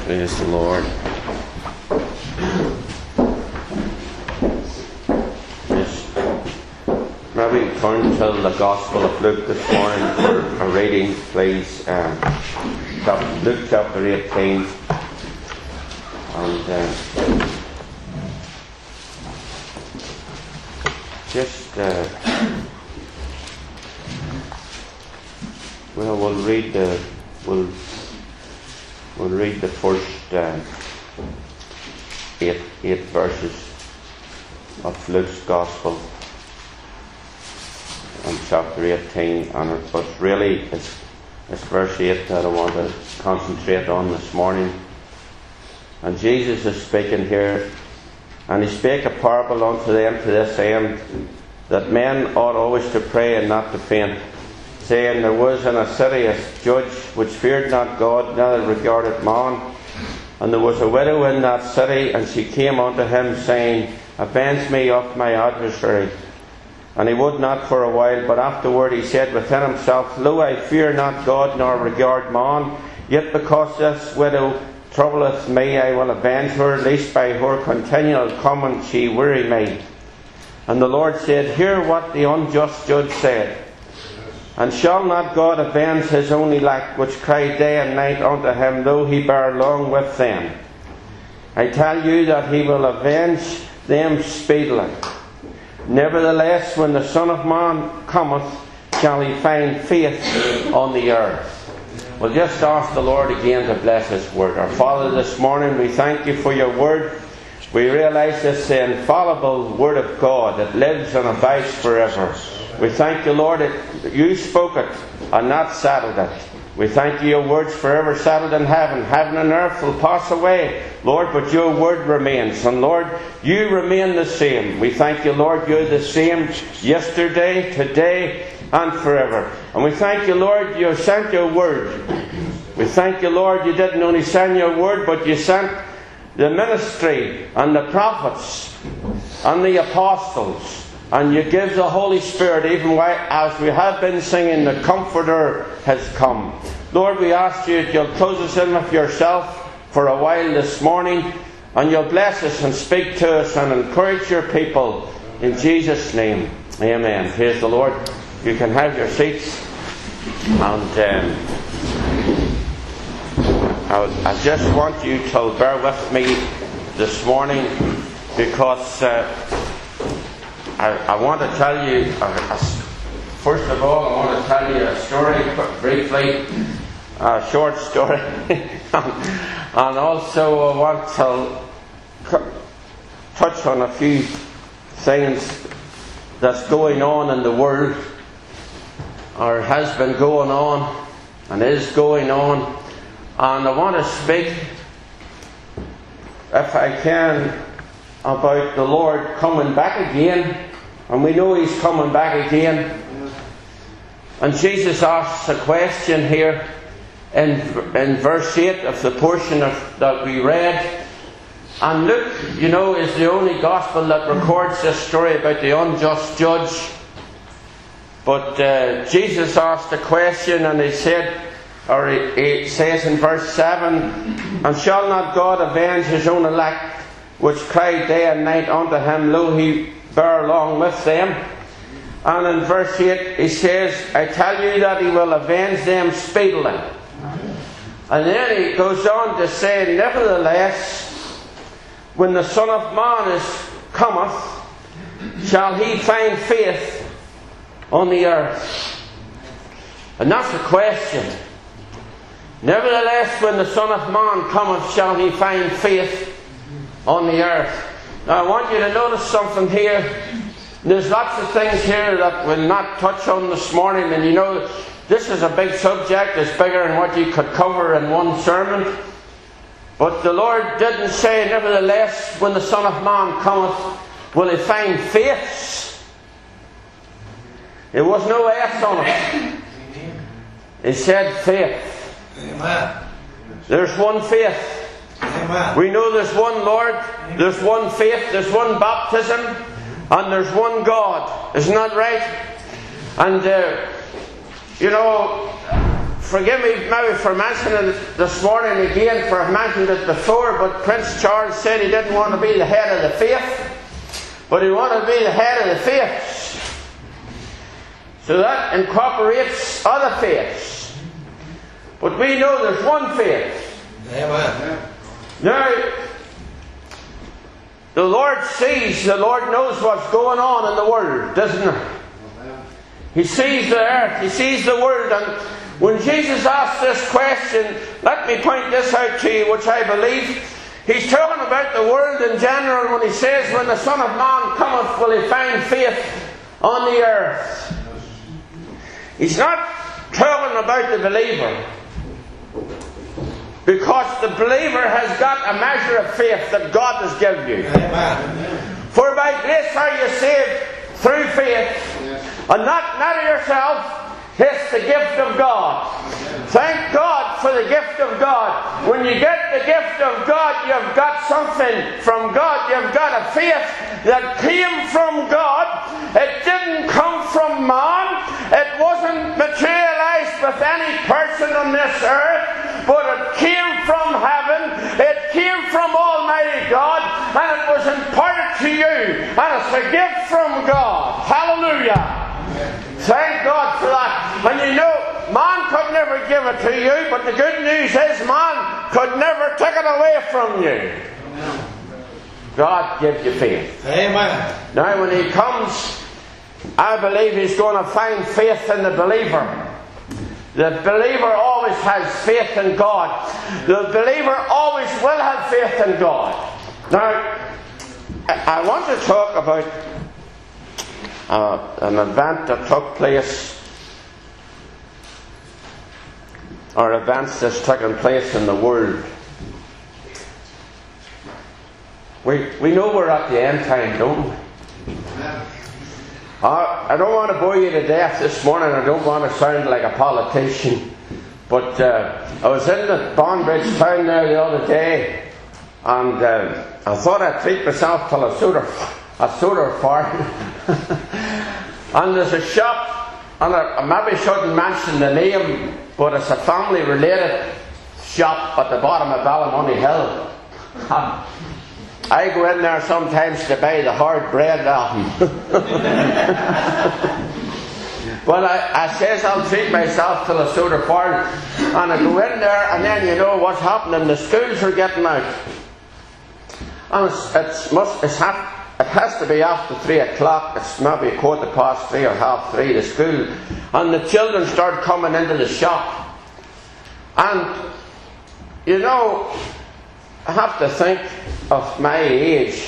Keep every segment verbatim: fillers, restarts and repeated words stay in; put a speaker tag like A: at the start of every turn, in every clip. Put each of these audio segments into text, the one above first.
A: Praise the Lord. Just maybe turn to the Gospel of Luke this morning for a reading, please. Um, Luke chapter eighteen. And uh, just, uh, well, we'll read the, we'll, we'll read the first uh, eight, eight verses of Luke's Gospel in chapter eighteen, and it, but really it's, it's verse eight that I want to concentrate on this morning. And Jesus is speaking here, and he spake a parable unto them to this end, that men ought always to pray and not to faint, saying, there was in a city a judge which feared not God, neither regarded man. And there was a widow in that city, and she came unto him, saying, avenge me of my adversary. And he would not for a while, but afterward he said within himself, lo, I fear not God, nor regard man, yet because this widow troubleth me, I will avenge her, lest by her continual coming she weary me. And the Lord said, hear what the unjust judge said. And shall not God avenge his own elect, which cry day and night unto him, though he bear long with them? I tell you that he will avenge them speedily. Nevertheless, when the Son of Man cometh, shall he find faith on the earth? We'll just ask the Lord again to bless His Word. Our Father, this morning we thank You for Your Word. We realise it's the infallible Word of God that lives and abides forever. We thank You, Lord, that You spoke it and not settled it. We thank You, Your words forever settled in heaven. Heaven and earth will pass away, Lord, but Your Word remains. And Lord, You remain the same. We thank You, Lord, You're the same yesterday, today, and forever. And we thank You, Lord, You sent Your Word. We thank You, Lord, You didn't only send Your Word, but You sent the ministry and the prophets and the apostles. And You give the Holy Spirit, even as we have been singing, the Comforter has come. Lord, we ask You that You'll close us in with Yourself for a while this morning, and You'll bless us and speak to us and encourage Your people. In Jesus' name, amen. Praise the Lord. You can have your seats. And um, I, I just want you to bear with me this morning, because uh, I, I want to tell you, uh, a, first of all, I want to tell you a story, briefly, a short story. And also I want to touch on a few things that's going on in the world, or has been going on, and is going on. And I want to speak, if I can, about the Lord coming back again. And we know He's coming back again. And Jesus asks a question here in, in verse eight of the portion of, that we read. And Luke, you know, is the only Gospel that records this story about the unjust judge. But uh, Jesus asked a question, and He said, or he, he says in verse seven, and shall not God avenge His own elect, which cry day and night unto Him, lo, He bear long with them? And in verse eight He says, I tell you that He will avenge them speedily. And then He goes on to say, nevertheless, when the Son of Man is cometh, shall He find faith on the earth? And that's the question. Nevertheless, when the Son of Man cometh, shall He find faith on the earth? Now I want you to notice something here. There's lots of things here that we'll not touch on this morning, and you know, this is a big subject. It's bigger than what you could cover in one sermon. But the Lord didn't say, nevertheless, when the Son of Man cometh, will He find faith? There was no S on it. He said faith.
B: Amen.
A: There's one faith.
B: Amen.
A: We know there's one Lord, there's one faith, there's one baptism, and there's one God. Isn't that right? And, uh, you know, forgive me maybe for mentioning it this morning again, for I've mentioned it before, but Prince Charles said he didn't want to be the head of the faith, but he wanted to be the head of the faiths. So that incorporates other faiths. But we know there's one faith.
B: Amen.
A: Now, the Lord sees, the Lord knows what's going on in the world, doesn't he? He sees the earth, he sees the world, and when Jesus asked this question, let me point this out to you, which I believe, he's talking about the world in general when he says, when the Son of Man cometh, will he find faith on the earth? He's not talking about the believer, because the believer has got a measure of faith that God has given you.
B: Amen.
A: For by grace are you saved through faith, and not, not of yourself. It's the gift of God. Thank God for the gift of God. When you get the gift of God, you've got something from God. You've got a faith that came from God. It didn't come from man. It wasn't materialized with any person on this earth, but it came from heaven. It came from Almighty God, and it was imparted to you. And it's a gift from God. Hallelujah. Thank God for that. And you know, man could never give it to you, but the good news is man could never take it away from you. God gives you faith.
B: Amen.
A: Now when he comes, I believe he's going to find faith in the believer. The believer always has faith in God. The believer always will have faith in God. Now, I want to talk about Uh, an event that took place, or events that's taken place in the world. We we know we're at the end time, don't we? Uh, I don't want to bore you to death this morning. I don't want to sound like a politician, but uh, I was in the Bonbridge town there the other day, and uh, I thought I'd treat myself till a soda. A soda farm. And there's a shop, and I, I maybe shouldn't mention the name, but it's a family related shop at the bottom of Ballymoney Hill. I go in there sometimes to buy the hard bread off them. But I, I says I'll treat myself till a soda farm, and I go in there, and then you know what's happening, the schools are getting out. And it's, it's, must, it's half It has to be after three o'clock. It's maybe quarter past three or half three, the school. And the children start coming into the shop. And, you know, I have to think of my age.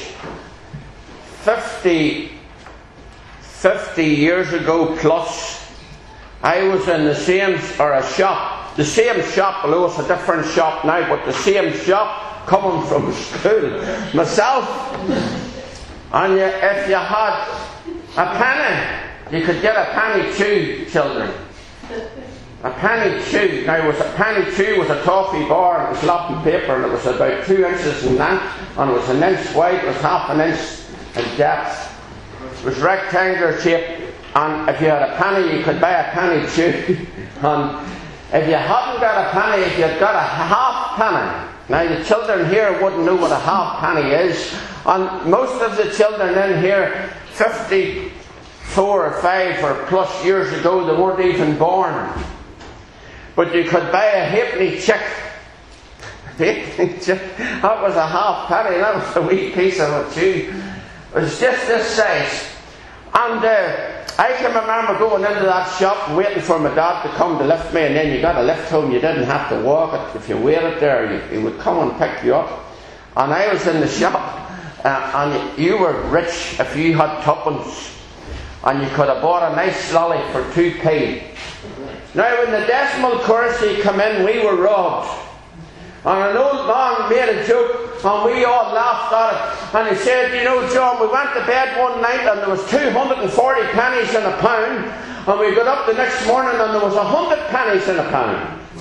A: Fifty, fifty years ago plus, I was in the same, or a shop, the same shop, although it's a different shop now, but the same shop coming from school. Myself. And you, if you had a penny, you could get a penny chew, children. A penny chew. Now, was a penny chew was a toffee bar, and it was lapping paper, and it was about two inches in length, and it was an inch wide, it was half an inch in depth. It was rectangular shaped, and if you had a penny, you could buy a penny chew. And if you hadn't got a penny, if you had got a half penny. Now, the children here wouldn't know what a half penny is, and most of the children in here, fifty-four or five or plus years ago, they weren't even born. But you could buy a halfpenny chick. That was a half penny, that was a wee piece of a chew. It was just this size. And uh, I can remember going into that shop and waiting for my dad to come to lift me, and then you got a lift home. You didn't have to walk it. If you waited there, he would come and pick you up. And I was in the shop, uh, and you were rich if you had tuppence, and you could have bought a nice lolly for two p. Now, when the decimal currency came in, we were robbed. And an old man made a joke, and we all laughed at it. And he said, you know, John, we went to bed one night and there was two hundred forty pennies in a pound. And we got up the next morning and there was one hundred pennies in a pound.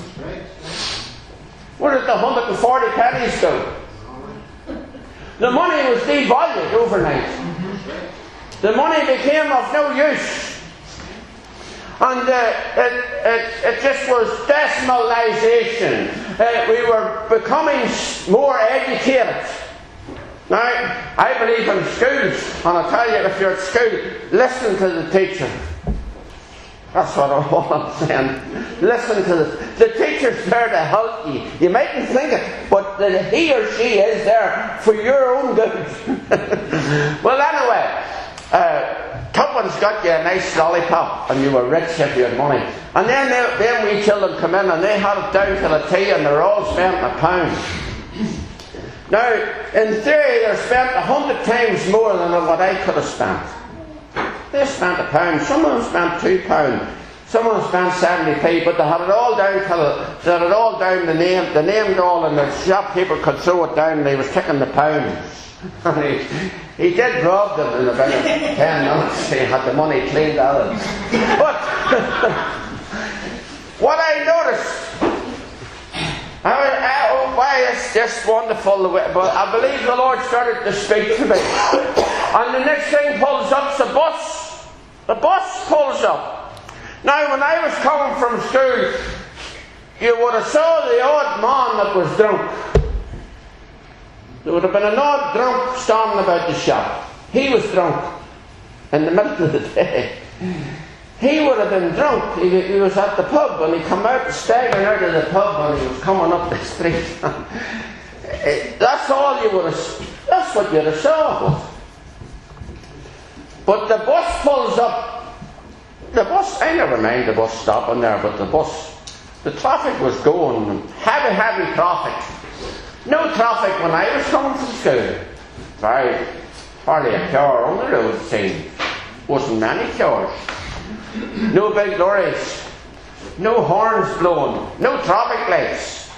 A: Where did the one hundred forty pennies go? The money was devalued overnight. The money became of no use. And uh, it, it, it just was decimalisation. Uh, we were becoming more educated. Now, I believe in schools, and I tell you, if you're at school, listen to the teacher. That's what I'm saying. Listen to the, the teacher's there to help you. You mightn't think it, but that he or she is there for your own good. Well, anyway, uh, Tuppence got you a nice lollipop, and you were rich if you had money. And then they, then we children come in, and they had it down to the tea, and they're all spent a pound. Now, in theory, they're spent a hundred times more than what I could have spent. They spent a pound. Some of them spent two pounds. Some of them spent seventy p. But they had it all down to the, they had it all down the name. They named all, and the shopkeeper could throw it down, and he was taking the pounds. And he, he did rob them in about ten minutes. He had the money cleaned out. But what I noticed. I, I, oh, why it's just wonderful, but I believe the Lord started to speak to me. And the next thing pulls up's the bus. The bus pulls up. Now, when I was coming from school, you would have saw the odd man that was drunk. There would have been an odd drunk standing about the shop. He was drunk in the middle of the day. He would have been drunk. He, he was at the pub, and he come out, staggering out of the pub, and he was coming up the street. That's all you would have. That's what you'd have saw. But the bus pulls up. The bus. I never mind the bus stopping there, but the bus. The traffic was going. Heavy, heavy traffic. No traffic when I was coming from school. Very, hardly a car on the road. Scene. Wasn't many cars. No big lorries, no horns blowing, no traffic lights.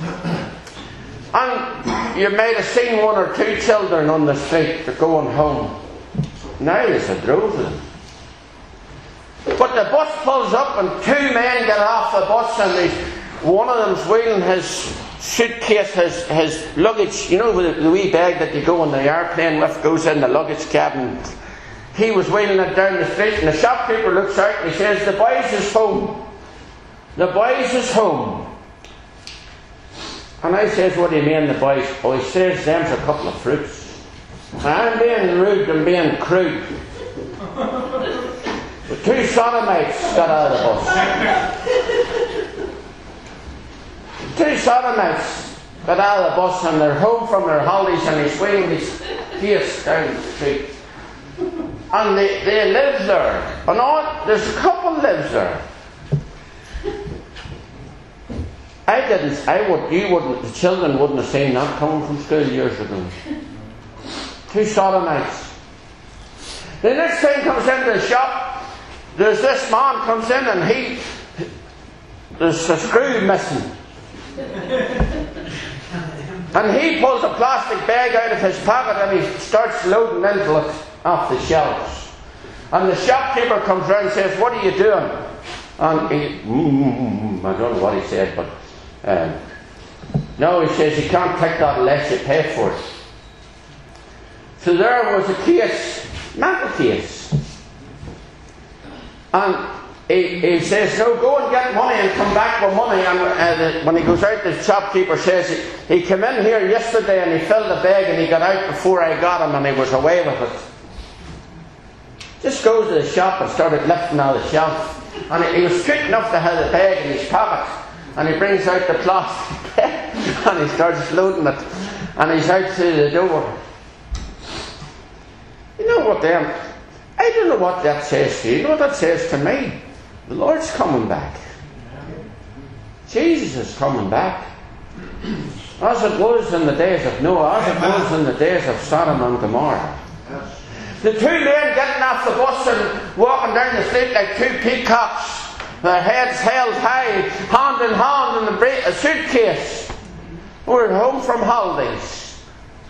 A: And you might have seen one or two children on the street that are going home. Now there's a drove of them. But the bus pulls up and two men get off the bus, and they, one of them's wheeling his suitcase, his, his luggage, you know, the, the wee bag that you go on the airplane with goes in the luggage cabin. He was wheeling it down the street, and the shopkeeper looks out and he says, "The boys is home. The boys is home." And I says, "What do you mean, the boys?" Oh, he says, "Them's a couple of fruits." I'm being rude and being crude. The two sodomites got out of the bus. Two sodomites got out of the bus, and they're home from their holidays, and he's wheeling his face down the street. And they, they live there. And all, there's a couple lives there. I didn't, I would, you wouldn't, the children wouldn't have seen that coming from school years ago. Two sodomites. The next thing comes into the shop, there's this man comes in, and he, there's a screw missing. And he pulls a plastic bag out of his pocket, and he starts loading into it off the shelves. And the shopkeeper comes round and says, "What are you doing?" And he, mm, I don't know what he said, but um, no, he says, "You can't take that unless you pay for it." So there was a case, mental case. And he, he says, "No, go and get money and come back with money." And uh, the, when he goes out, the shopkeeper says, he, he came in here yesterday and he filled the bag and he got out before I got him, and he was away with it. Just goes to the shop and started lifting out of the shelf. And he, he was quick enough to have the bag in his pocket. And he brings out the plastic bag and he starts loading it. And he's out through the door. You know what then? I don't know what that says to you. You know what that says to me? The Lord's coming back. Jesus is coming back. As it was in the days of Noah, as it was in the days of Sodom and Gomorrah. The two men getting off the bus and walking down the street like two peacocks, their heads held high, hand in hand in a, bra- a suitcase. We're home from holidays.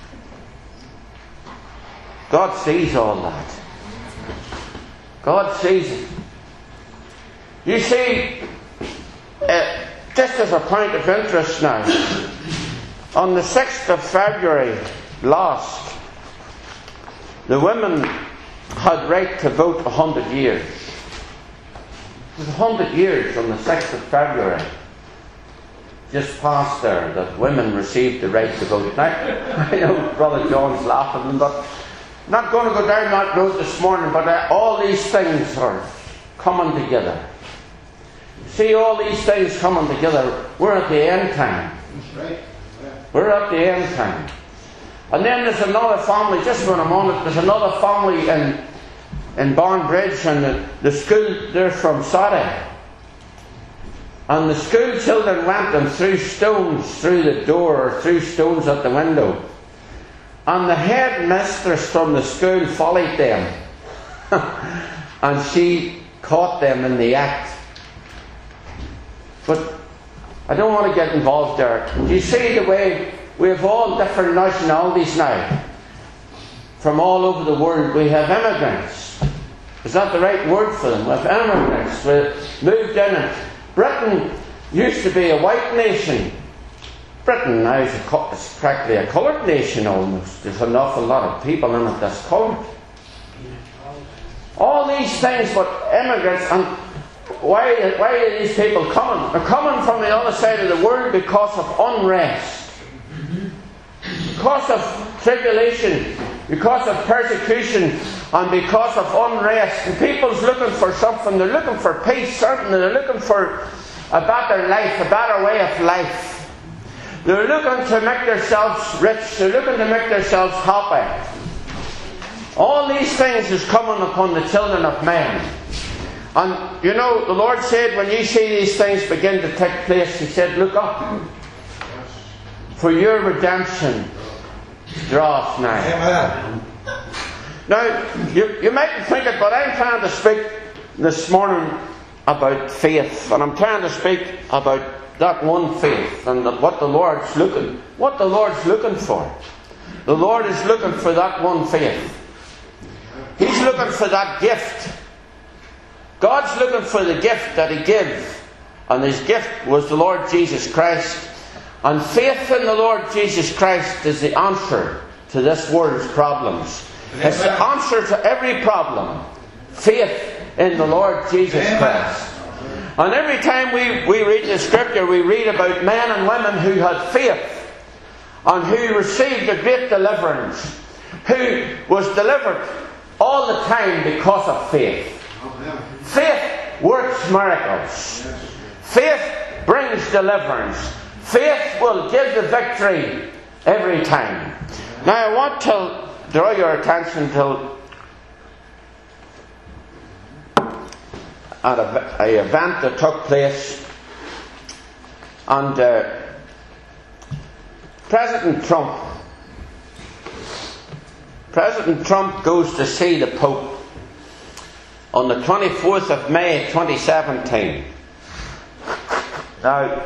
A: God sees all that. God sees it. You see, uh, just as a point of interest now, on the sixth of February last, the women had right to vote a hundred years. It was a hundred years on the sixth of February, just past there, that women received the right to vote. Now, I know Brother John's laughing, but I'm not going to go down that road this morning, but uh, all these things are coming together. See, all these things coming together, we're at the end time.
B: That's right. Yeah.
A: We're at the end time. And then there's another family, just when I'm on it, there's another family in, in Barnbridge, and the, the school, they're from Saudi. And the school children went and threw stones through the door, or threw stones at the window. And the headmistress from the school followed them. And she caught them in the act. But I don't want to get involved there. Do you see the way we have all different nationalities now? From all over the world, we have immigrants. Is that the right word for them? We have immigrants. We moved in. And Britain used to be a white nation. Britain now is a, it's practically a coloured nation almost. There's an awful lot of people in it that's coloured. All these things, but immigrants, and why, why are these people coming? They're coming from the other side of the world because of unrest, because of tribulation, because of persecution, and because of unrest. And people's looking for something. They're looking for peace, certainly. They're looking for a better life, a better way of life. They're looking to make themselves rich. They're looking to make themselves happy. All these things is coming upon the children of men. And, you know, the Lord said, when you see these things begin to take place, He said, look up. For your redemption draweth nigh.
B: Amen.
A: Now, you, you mightn't think it, but I'm trying to speak this morning about faith. And I'm trying to speak about that one faith and that what the Lord's looking, what the Lord's looking for. The Lord is looking for that one faith. He's looking for that gift. God's looking for the gift that He gives. And His gift was the Lord Jesus Christ. And faith in the Lord Jesus Christ is the answer to this world's problems. It's the answer to every problem. Faith in the Lord Jesus Christ. And every time we, we read the Scripture, we read about men and women who had faith and who received a great deliverance, who was delivered all the time because of faith. Faith works miracles. Faith brings deliverance. Faith will give the victory every time. Now I want to draw your attention to at a, a event that took place, and uh, President Trump President Trump goes to see the Pope on the twenty-fourth of May twenty seventeen. Now,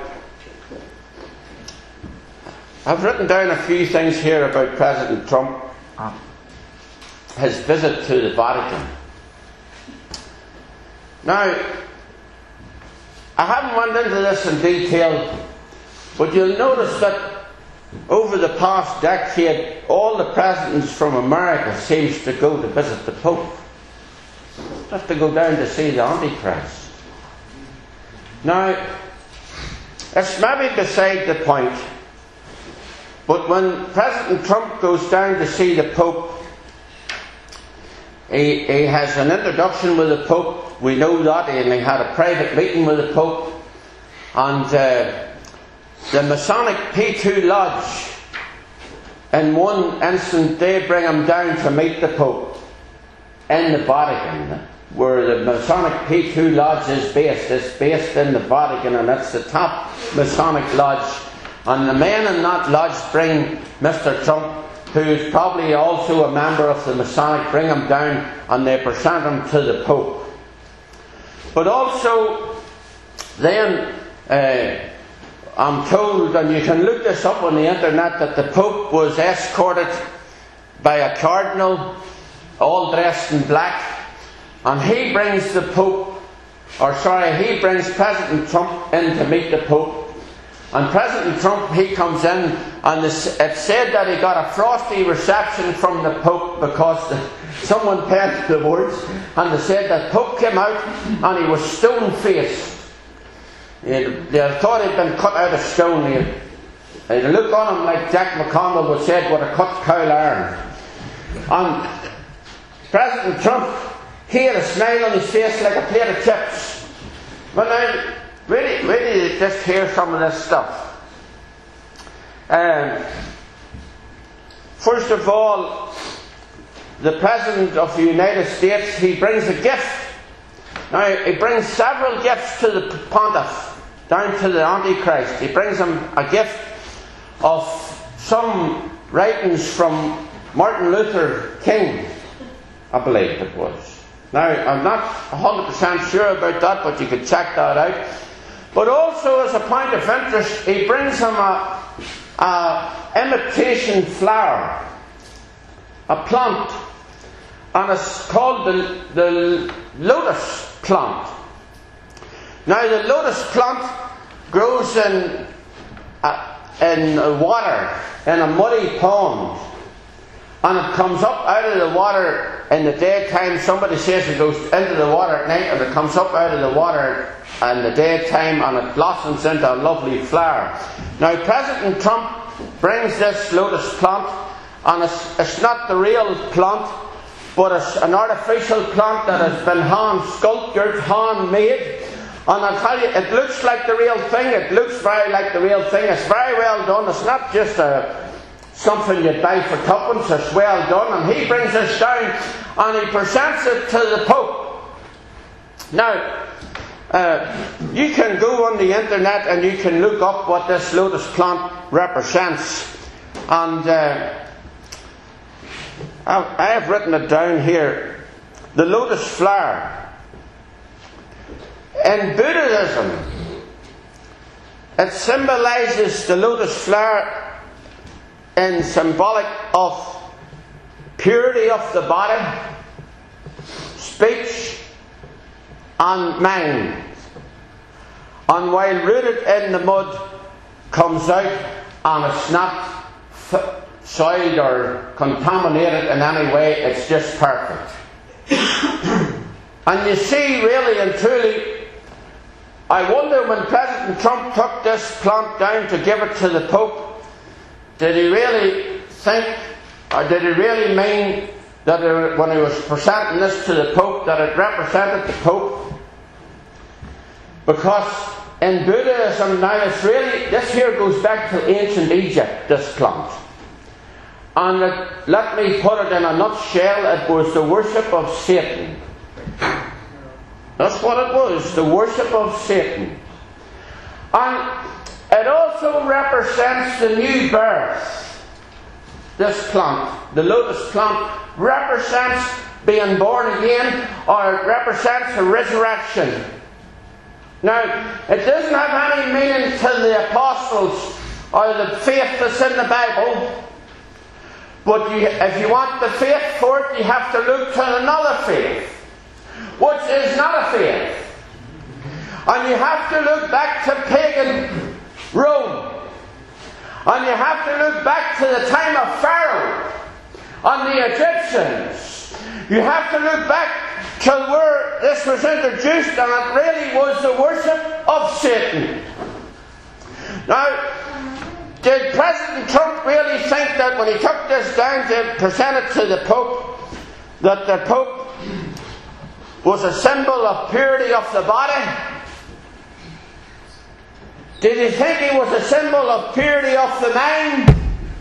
A: I've written down a few things here about President Trump, his visit to the Vatican. Now, I haven't went into this in detail, but you'll notice that over the past decade, all the presidents from America seems to go to visit the Pope. They have to go down to see the Antichrist. Now, it's maybe beside the point, but when President Trump goes down to see the Pope, he, he has an introduction with the Pope. We know that, and he had a private meeting with the Pope. And uh, the Masonic P two Lodge, in one instant, they bring him down to meet the Pope in the Vatican, where the Masonic P two Lodge is based. It's based in the Vatican, and it's the top Masonic Lodge. And the men in that lodge bring Mister Trump, who is probably also a member of the Masonic, bring him down and they present him to the Pope. But also, then, uh, I'm told, and you can look this up on the internet, that the Pope was escorted by a cardinal, all dressed in black, and he brings the Pope, or sorry, he brings President Trump in to meet the Pope. And President Trump, he comes in, and it's said that he got a frosty reception from the Pope because the, someone penned the words, and they said that Pope came out and he was stone-faced. They thought he'd been cut out of stone. He'd, he'd look on him like Jack McConnell would say, with a cut cowl iron. And President Trump, he had a smile on his face like a plate of chips. But now, really, really just hear some of this stuff. Um, first of all, the President of the United States, he brings a gift. Now, he brings several gifts to the Pontiff, down to the Antichrist. He brings him a gift of some writings from Martin Luther King, I believe it was. Now, I'm not one hundred percent sure about that, but you could check that out. But also, as a point of interest, he brings him a, a imitation flower, a plant, and it's called the, the lotus plant. Now, the lotus plant grows in uh, in water, in a muddy pond, and it comes up out of the water in the daytime. Somebody says it goes into the water at night, and it comes up out of the water in the daytime, and it blossoms into a lovely flower. Now, President Trump brings this lotus plant, and it's, it's not the real plant, but it's an artificial plant that has been hand sculptured, handmade. And I'll tell you, it looks like the real thing. It looks very like the real thing. It's very well done. It's not just a, something you'd buy for tuppence. It's well done. And he brings this down and he presents it to the Pope. Now, uh, you can go on the internet and you can look up what this lotus plant represents. And uh, I have written it down here. The lotus flower. In Buddhism, it symbolises the lotus flower in symbolic of purity of the body, speech and mind. And while rooted in the mud, comes out and it's not f- soiled or contaminated in any way, it's just perfect. And you see, really and truly, I wonder when President Trump took this plant down to give it to the Pope, did he really think, or did he really mean that it, when he was presenting this to the Pope, that it represented the Pope? Because in Buddhism now, it's really, this here goes back to ancient Egypt, this plant. And it, let me put it in a nutshell, it was the worship of Satan. That's what it was, the worship of Satan. And it also represents the new birth. This plant, the lotus plant, represents being born again, or it represents a resurrection. Now, it doesn't have any meaning to the apostles or the faith that's in the Bible, but you, if you want the faith for it, you have to look to another faith, which is not a faith. And you have to look back to pagan Rome. And you have to look back to the time of Pharaoh and the Egyptians. You have to look back to where this was introduced, and it really was the worship of Satan. Now, did President Trump really think that when he took this down to present it to the Pope, that the Pope was a symbol of purity of the body? Did he think he was a symbol of purity of the mind?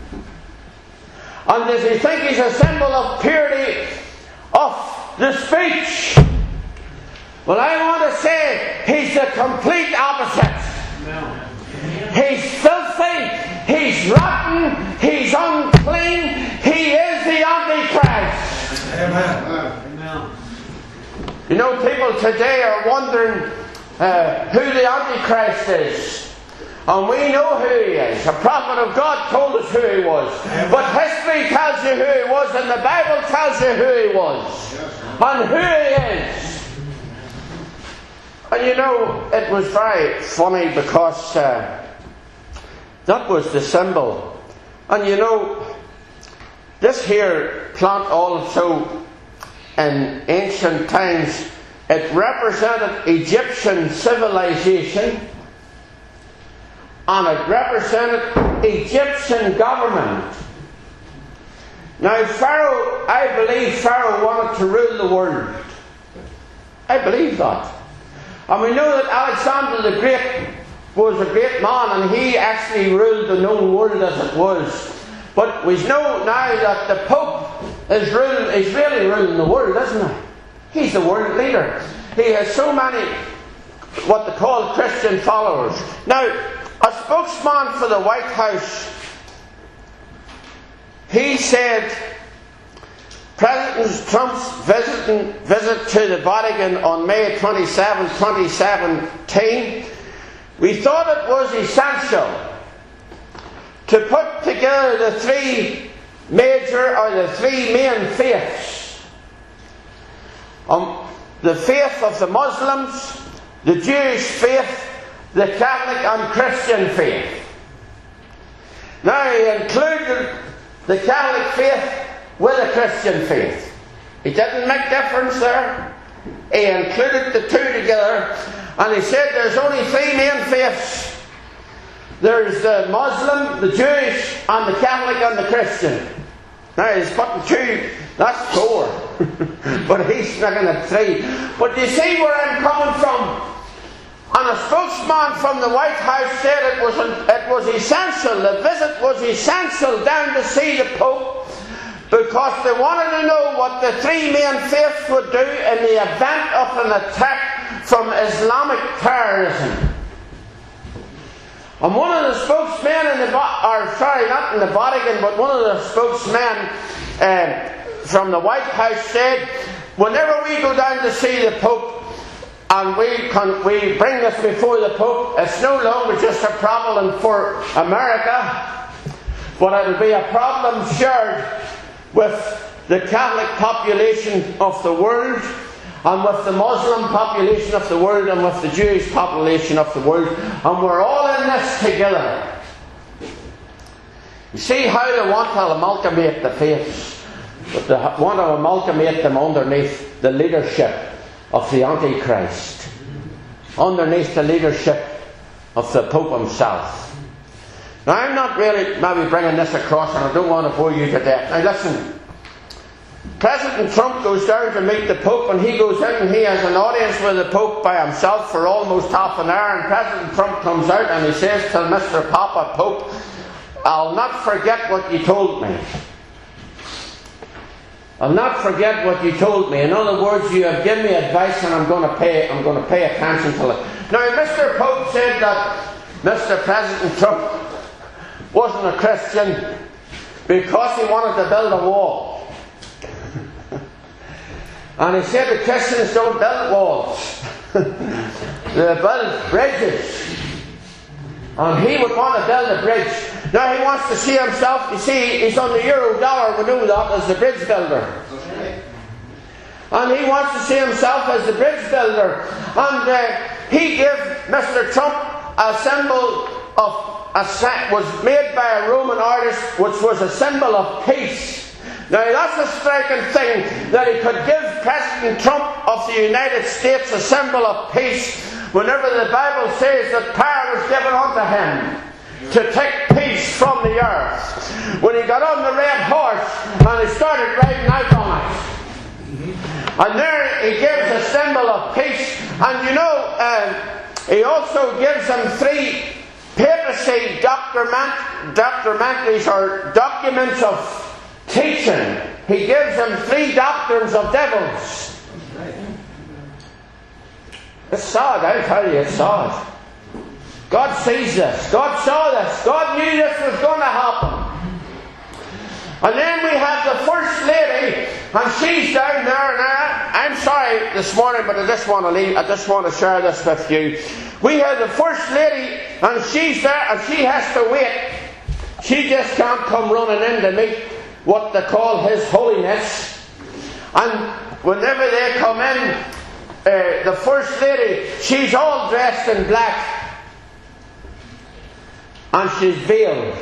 A: And does he think he's a symbol of purity of the speech? Well, I want to say he's the complete opposite. No. He's filthy, he's rotten, he's unclean, he is the Antichrist.
B: Amen. Amen.
A: You know, people today are wondering uh, who the Antichrist is. And we know who he is. A prophet of God told us who he was. But history tells you who he was, and the Bible tells you who he was. And who he is. And you know, it was very funny because uh, That was the symbol. And you know, this here plant also in ancient times, it represented Egyptian civilization, and it represented Egyptian government. Now Pharaoh, I believe Pharaoh wanted to rule the world. I believe that. And we know that Alexander the Great was a great man, and he actually ruled the known world as it was. But we know now that the Pope is, rule, is really ruling the world, isn't he? He's the world leader. He has so many, what they call Christian followers. Now, a spokesman for the White House, he said, President Trump's visiting, visit to the Vatican on May twenty-seventh, twenty seventeen, we thought it was essential to put together the three major, or the three main faiths. Um, the faith of the Muslims, the Jewish faith, the Catholic and Christian faith. Now he included the Catholic faith with the Christian faith. It didn't make difference there. He included the two together, and he said there's only three main faiths. There's the Muslim, the Jewish, and the Catholic and the Christian. Now he's putting two, that's four. But he's making it three. But you see where I'm coming from? And a spokesman from the White House said it was, it was essential, the visit was essential down to see the Pope, because they wanted to know what the three main faiths would do in the event of an attack from Islamic terrorism. And one of the spokesmen in the, or sorry, not in the Vatican, but one of the spokesmen uh, from the White House said, whenever we go down to see the Pope, and we, can, we bring this before the Pope, it's no longer just a problem for America, but it'll be a problem shared with the Catholic population of the world, and with the Muslim population of the world, and with the Jewish population of the world, and we're all in this together. You see how they want to amalgamate the faiths, but they want to amalgamate them underneath the leadership of the Antichrist, underneath the leadership of the Pope himself. Now I'm not really maybe bringing this across, and I don't want to bore you to death. Now listen, President Trump goes down to meet the Pope, and he goes in and he has an audience with the Pope by himself for almost half an hour, and President Trump comes out and he says to Mister Papa Pope, I'll not forget what you told me. I'll not forget what you told me. In other words, you have given me advice, and I'm going to pay, I'm going to pay attention to it. Now, Mister Pope said that Mister President Trump wasn't a Christian because he wanted to build a wall. And he said the Christians don't build walls. They build bridges. And he would want to build a bridge. Now he wants to see himself, you see, he's on the euro dollar, we know that, as the bridge builder. And he wants to see himself as the bridge builder. And uh, he gave Mister Trump a symbol of, a, was made by a Roman artist, which was a symbol of peace. Now that's a striking thing, that he could give President Trump of the United States a symbol of peace, whenever the Bible says that power was given unto him to take peace from the earth. When he got on the red horse and he started riding out on it, and there he gives a symbol of peace. And you know, uh, he also gives him three papacy document, documentaries or documents of teaching. He gives him three doctrines of devils. It's sad, I tell you, it's sad. God sees this. God saw this. God knew this was going to happen. And then we have the First Lady, and she's down there. And I, I'm sorry this morning, but I just want to leave. I just want to share this with you. We have the First Lady, and she's there, and she has to wait. She just can't come running in to meet what they call His Holiness. And whenever they come in, uh, the First Lady, she's all dressed in black. and she's veiled.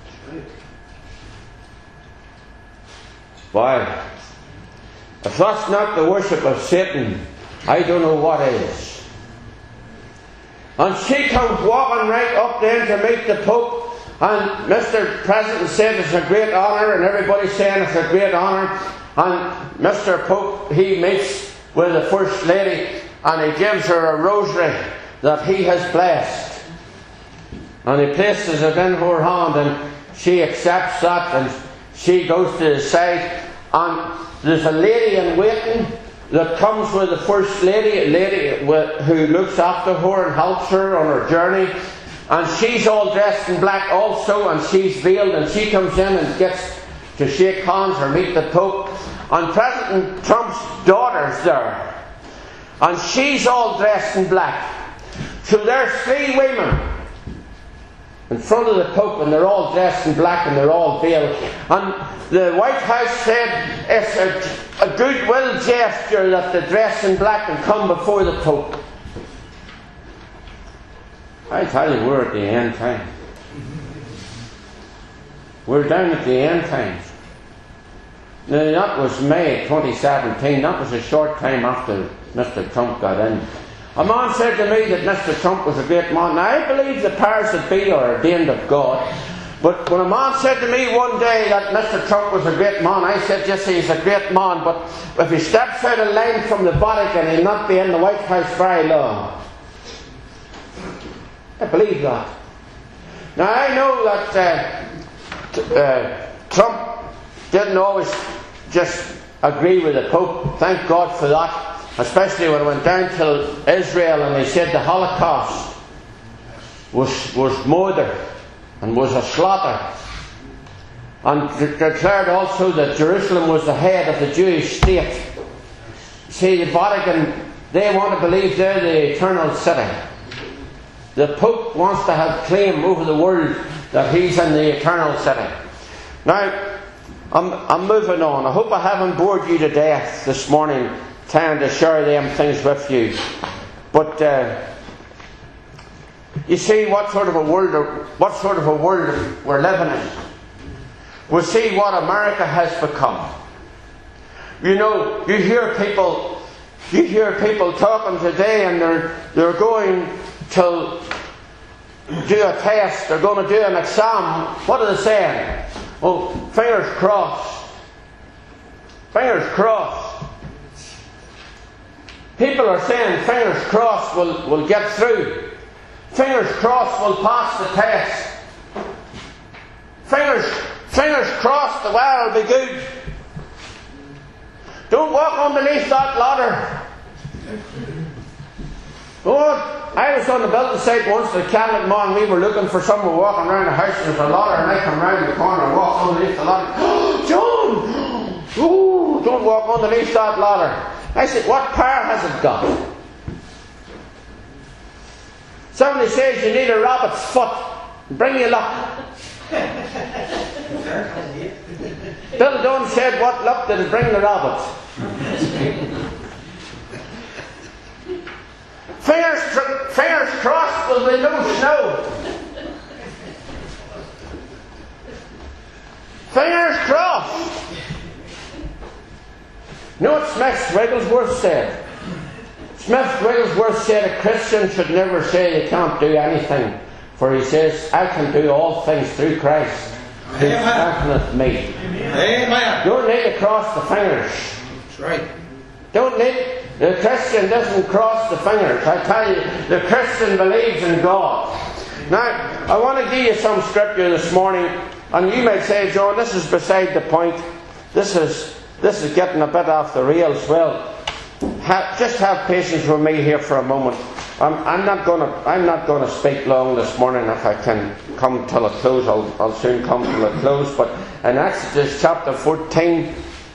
A: Why? If that's not the worship of Satan, I don't know what is. And she comes walking right up there to meet the Pope, and Mister President said it's a great honour, and everybody's saying it's a great honour. And Mister Pope, he meets with the First Lady, and he gives her a rosary that he has blessed. And he places it in her hand, and she accepts that, and she goes to the side, and there's a lady in waiting that comes with the First Lady, a lady who looks after her and helps her on her journey. And she's all dressed in black also, and she's veiled, and she comes in and gets to shake hands or meet the Pope. And President Trump's daughter's there, and she's all dressed in black. So there's three women in front of the Pope, and they're all dressed in black, and they're all veiled. And the White House said it's a, a goodwill gesture that they dress in black and come before the Pope. I tell you, we're at the end time. We're down at the end times. Now, that was May twenty seventeen. That was a short time after Mister Trump got in. A man said to me that Mister Trump was a great man. Now, I believe the powers that be are ordained of God. But when a man said to me one day that Mister Trump was a great man, I said, yes, he's a great man, but if he steps out of line from the Vatican, he'll not be in the White House very long. I believe that. Now, I know that uh, t- uh, Trump didn't always just agree with the Pope. Thank God for that. Especially when it went down to Israel and they said the Holocaust was, was murder and was a slaughter. And de- declared also that Jerusalem was the head of the Jewish state. See, the Vatican, they want to believe they're the eternal city. The Pope wants to have claim over the world that he's in the eternal city. Now, I'm, I'm moving on. I hope I haven't bored you to death this morning trying to share them things with you. But uh, you see what sort of a world, what sort of a world we're living in. We see what America has become. You know, you hear people, you hear people talking today, and they're they're going to do a test. They're going to do an exam. What are they saying? Oh, fingers crossed. Fingers crossed. People are saying fingers crossed will will get through. Fingers crossed will pass the test. Fingers fingers crossed the weather will be good. Don't walk underneath that ladder. Oh, I was on the building site once at Callan. We were looking for someone walking around the house, and there's a ladder, and I come round the corner and walk underneath the ladder. Oh, John! Ooh, don't walk underneath that ladder. I said, what power has it got? Somebody says you need a rabbit's foot. Bring me luck. Bill Dunn said, what luck did it bring the rabbit? Fingers, tr- fingers crossed will be no snow. Fingers crossed. You know what Smith Wigglesworth said? Smith Wigglesworth said a Christian should never say they can't do anything. For he says, I can do all things through Christ who strengtheneth me.
B: Amen.
A: Don't need to cross the fingers.
B: That's right.
A: Don't need... The Christian doesn't cross the fingers. I tell you, the Christian believes in God. Now, I want to give you some scripture this morning, and you might say, John, this is beside the point. This is this is getting a bit off the rails. Well, ha, just have patience with me here for a moment. I'm, I'm not going to I'm not going to speak long this morning. If I can come till a close, I'll, I'll soon come till a close. But in Exodus chapter fourteen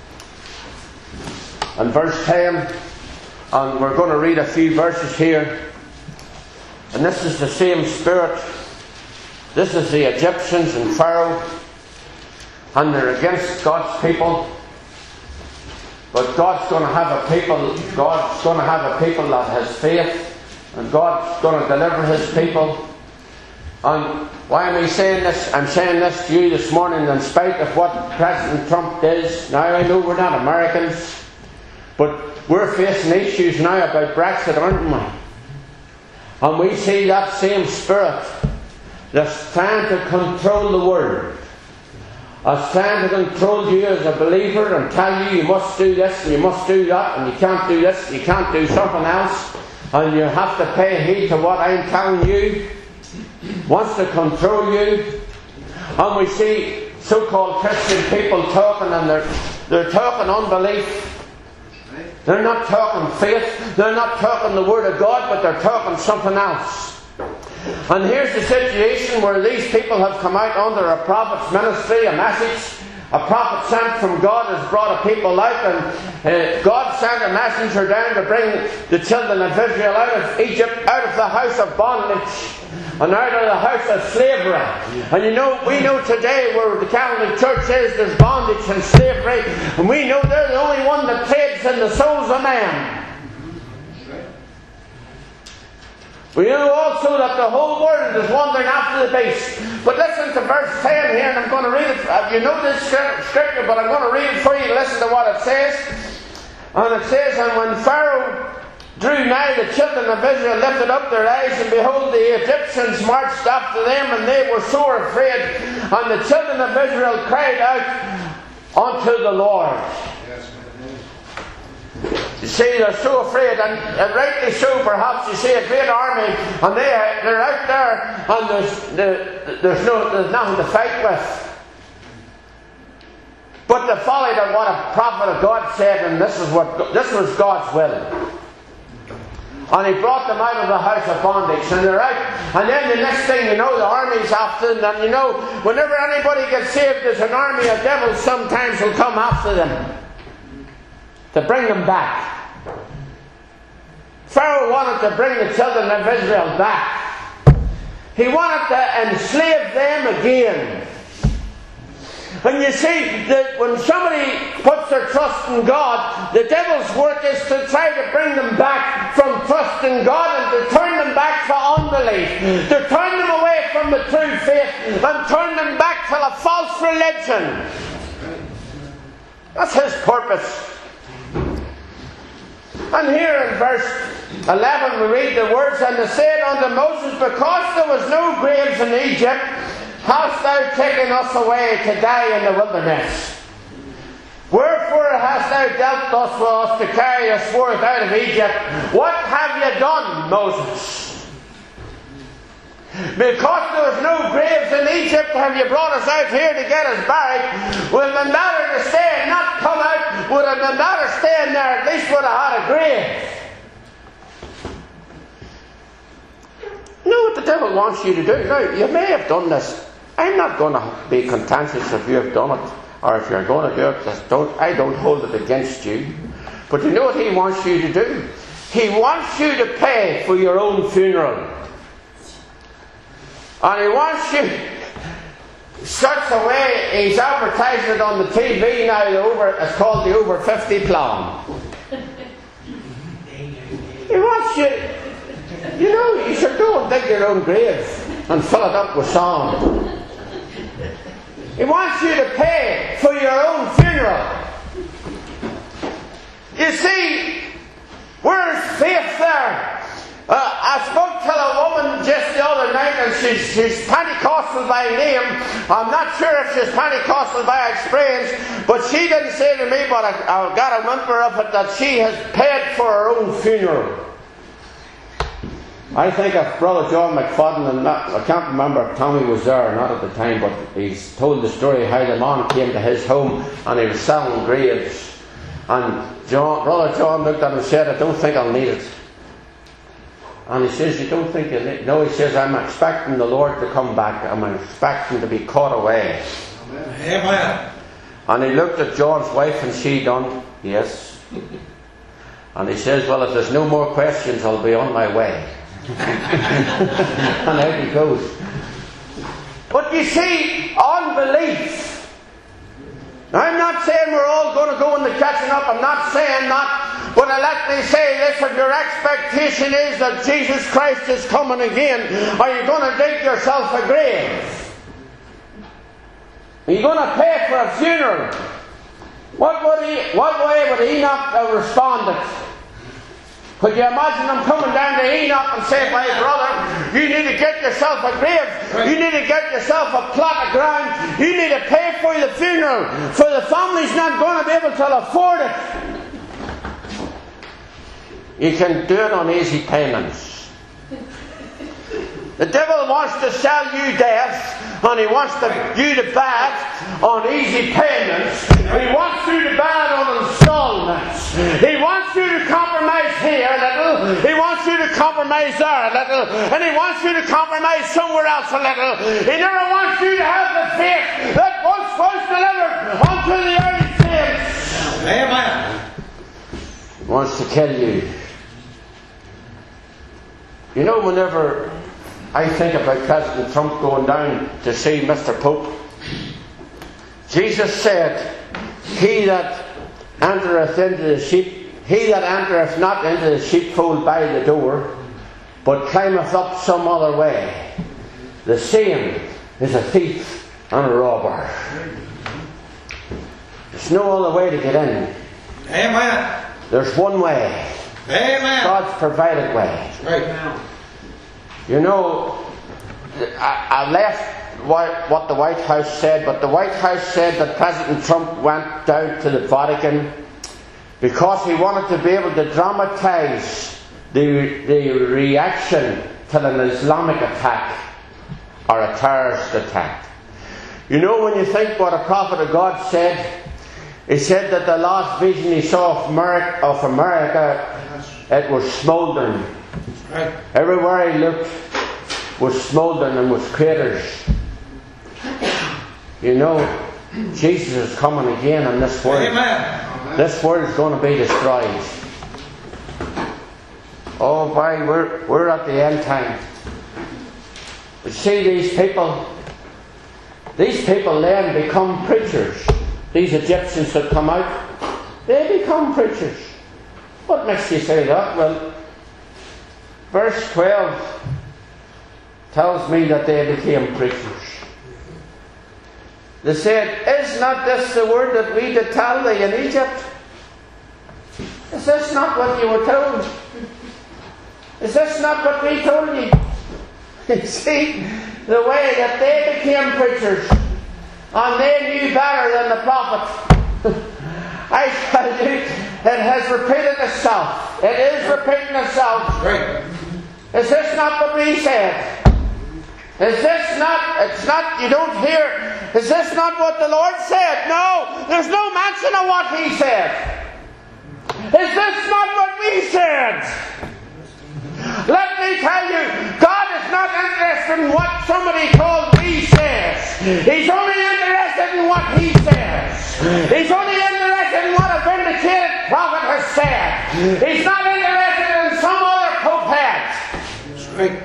A: and verse ten. And we're going to read a few verses here. And this is the same spirit. This is the Egyptians and Pharaoh. And they're against God's people. But God's going to have a people, God's going to have a people that has faith. And God's going to deliver His people. And why am I saying this? I'm saying this to you this morning in spite of what President Trump does. Now I know we're not Americans, but we're facing issues now about Brexit, aren't we? And we see that same spirit that's trying to control the world, that's trying to control you as a believer and tell you you must do this and you must do that and you can't do this and you can't do something else and you have to pay heed to what I'm telling you. Wants to control you. And we see so-called Christian people talking, and they're, they're talking unbelief. They're not talking faith. They're not talking the Word of God, but they're talking something else. And here's the situation where these people have come out under a prophet's ministry, a message. A prophet sent from God has brought a people out, and uh, God sent a messenger down to bring the children of Israel out of Egypt, out of the house of bondage, and out of the house of slavery. And you know, we know today where the Catholic Church is, there's bondage and slavery, and we know they're the only one that trades in the souls of men. We know also that the whole world is wandering after the beast. But listen to verse ten here, and I'm going to read it. You know this scripture, but I'm going to read it for you. Listen to what it says. And it says, and when Pharaoh drew nigh, the children of Israel lifted up their eyes, and behold, the Egyptians marched after them, and they were sore afraid. And the children of Israel cried out unto the Lord. You see, they're so afraid, and, and rightly so perhaps. You see a great army, and they, they're out there, and there's, there's, no, there's nothing to fight with. But they followed on what a prophet of God said, and this is what this was God's will. And He brought them out of the house of bondage, and they're out. And then the next thing you know, the army's after them. And you know, whenever anybody gets saved, there's an army of devils sometimes will come after them to bring them back. Pharaoh wanted to bring the children of Israel back. He wanted to enslave them again. And you see that when somebody puts their trust in God, the devil's work is to try to bring them back from trust in God and to turn them back to unbelief, to turn them away from the true faith and turn them back to a false religion. That's his purpose. And here in verse eleven we read the words, and they said unto Moses, because there was no graves in Egypt, hast thou taken us away to die in the wilderness? Wherefore hast thou dealt thus with us to carry us forth out of Egypt? What have you done, Moses? Because there was no graves in Egypt, have you brought us out here to get us buried? Would it been better to stay and not come out? Would it have been better staying there? At least would have had a grave. You know what the devil wants you to do? Now, you may have done this. I'm not going to be contentious if you have done it, or if you're going to do it. Just don't, I don't hold it against you. But you know what he wants you to do? He wants you to pay for your own funeral. And he wants you such a way, he's advertising it on the T V now, the over, it's called the over fifty plan. He wants you, you know, you should go and dig your own grave and fill it up with sand. He wants you to pay for your own funeral. You see, where's faith there? Uh, I spoke to a woman just the other night, and she's, she's Pentecostal by name. I'm not sure if she's Pentecostal by experience, but she didn't say to me, but I, I got a whimper of it, that she has paid for her own funeral. I think of Brother John McFadden, and not, I can't remember if Tommy was there or not at the time, but he's told the story how the man came to his home and he was selling graves. And John, Brother John looked at him and said, I don't think I'll need it. And he says, you don't think you need it? No, he says, I'm expecting the Lord to come back. I'm expecting to be caught away.
B: Amen.
A: And he looked at John's wife, and she done, yes. And he says, well, if there's no more questions, I'll be on my way. And out he goes. But you see, unbelief. Now, I'm not saying we're all going to go into catching up. I'm not saying that. But uh, let me say this, if your expectation is that Jesus Christ is coming again, are you going to dig yourself a grave? Are you going to pay for a funeral? What would he, what way would Enoch have responded? Could you imagine him coming down to Enoch and saying, my brother, you need to get yourself a grave. You need to get yourself a plot of ground. You need to pay for the funeral, for the family's not going to be able to afford it. You can do it on easy payments. The devil wants to sell you death, and he wants to, you to buy it on easy payments. He wants you to buy it on installments. He wants you to compromise here a little. He wants you to compromise there a little. And he wants you to compromise somewhere else a little. He never wants you to have the faith that once was delivered unto the early saints.
B: Amen.
A: He wants to kill you. You know, whenever I think about President Trump going down to see Mister Pope, Jesus said, He that entereth into the sheep, he that entereth not into the sheepfold by the door, but climbeth up some other way, the same is a thief and a robber. There's no other way to get in.
B: Amen.
A: There's one way.
B: Amen.
A: God's provided way.
B: Right.
A: You know, I, I left what, what the White House said, but the White House said that President Trump went down to the Vatican because he wanted to be able to dramatise the, the reaction to an Islamic attack or a terrorist attack. You know, when you think what a prophet of God said, he said that the last vision he saw of America, of America it was smouldering.
B: Right.
A: Everywhere he looked was smouldering and was craters. You know, Jesus is coming again in this world.
B: Amen.
A: This world is going to be destroyed. Oh boy, we're, we're at the end time. But see, these people, these people then become preachers. These Egyptians that come out, they become preachers. What makes you say that? Well, verse twelve tells me that they became preachers. They said, Is not this the word that we did tell thee in Egypt? Is this not what you were told? Is this not what we told you? You see, the way that they became preachers, and they knew better than the prophet. I tell you, it has repeated itself. It is repeating itself.
B: Right.
A: Is this not what we said? Is this not, it's not, you don't hear, is this not what the Lord said? No, there's no mention of what He said. Is this not what we said? Let me tell you, God is not interested in what somebody called we says. He's only interested in what He says. He's only interested in what a vindicated prophet has said. He's not interested in some other popehead.
B: That's right.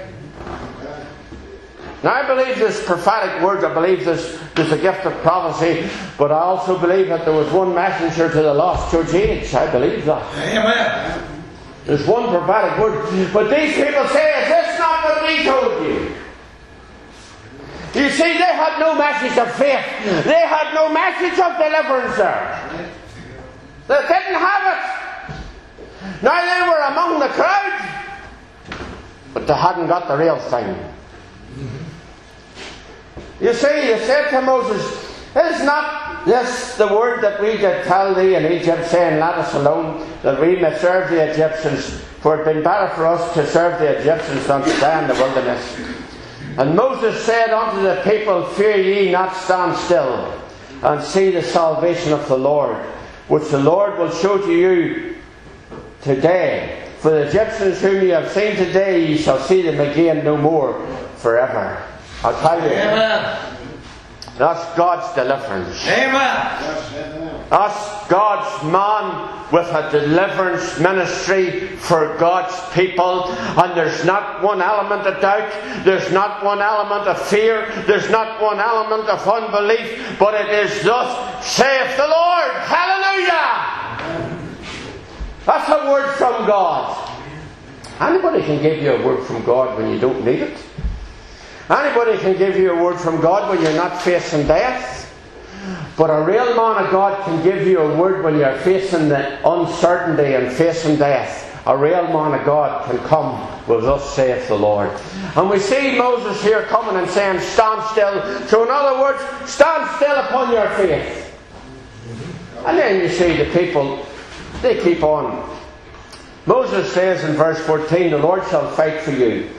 A: Now I believe there's prophetic words, I believe there's, there's a gift of prophecy, but I also believe that there was one messenger to the lost church age. I believe that.
B: Amen.
A: There's one prophetic word. But these people say, is this not what we told you? You see, they had no message of faith. They had no message of deliverance there. They didn't have it. Now they were among the crowd, but they hadn't got the real thing. You see, they said to Moses, is not this the word that we did tell thee in Egypt, saying, let us alone, that we may serve the Egyptians? For it had been better for us to serve the Egyptians than to die in the wilderness. And Moses said unto the people, fear ye not, stand still, and see the salvation of the Lord, which the Lord will show to you today. For the Egyptians whom you have seen today, ye shall see them again no more forever. I'll tell you.
B: Amen.
A: That's God's deliverance.
B: Amen.
A: That's God's man with a deliverance ministry for God's people. And there's not one element of doubt. There's not one element of fear. There's not one element of unbelief. But it is thus saith the Lord. Hallelujah. That's a word from God. Anybody can give you a word from God when you don't need it. Anybody can give you a word from God when you're not facing death. But a real man of God can give you a word when you're facing the uncertainty and facing death. A real man of God can come with "Thus saith the Lord." And we see Moses here coming and saying, "Stand still." So in other words, stand still upon your faith. And then you see the people, they keep on. Moses says in verse fourteen, "The Lord shall fight for you."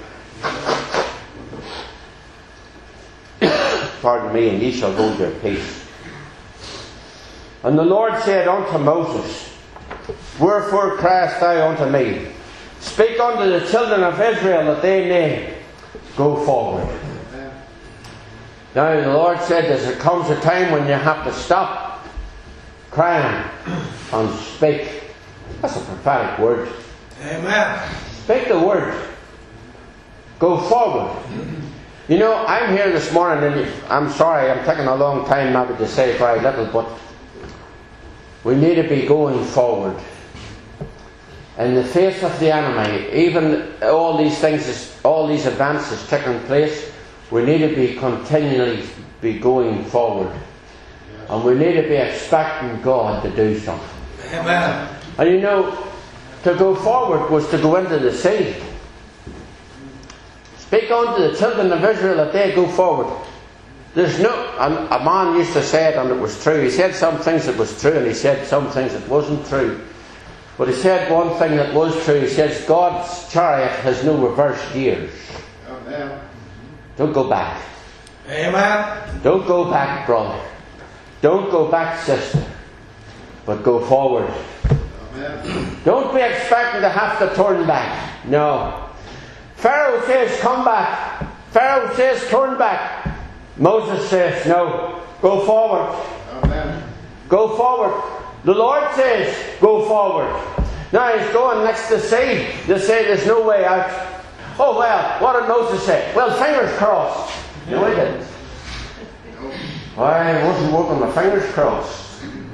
A: Pardon me, "and ye shall hold your peace." And the Lord said unto Moses, "Wherefore criest thou unto me? Speak unto the children of Israel that they may go forward." Now the Lord said there comes a time when you have to stop crying and speak. That's a prophetic word.
B: Amen.
A: Speak the word. Go forward. You know, I'm here this morning, and I'm sorry, I'm taking a long time maybe to say very little, but we need to be going forward. In the face of the enemy, even all these things, all these events is taking place, we need to be continually be going forward. And we need to be expecting God to do something.
B: Amen.
A: And you know, to go forward was to go into the sea. Speak unto the children of Israel that they go forward. There's no, a, a man used to say it, and it was true. He said some things that was true, and he said some things that wasn't true. But he said one thing that was true. He says God's chariot has no reverse gears.
B: Amen.
A: Don't go back.
B: Amen.
A: Don't go back, brother. Don't go back, sister. But go forward.
B: Amen.
A: Don't be expecting to have to turn back. No. Pharaoh says, "Come back." Pharaoh says, "Turn back." Moses says, "No. Go forward."
B: Amen.
A: Go forward. The Lord says, "Go forward." Now he's going next to the sea. They say there's no way out. Oh well, what did Moses say? Well, fingers crossed. No, he didn't. Why, he wasn't working with fingers crossed.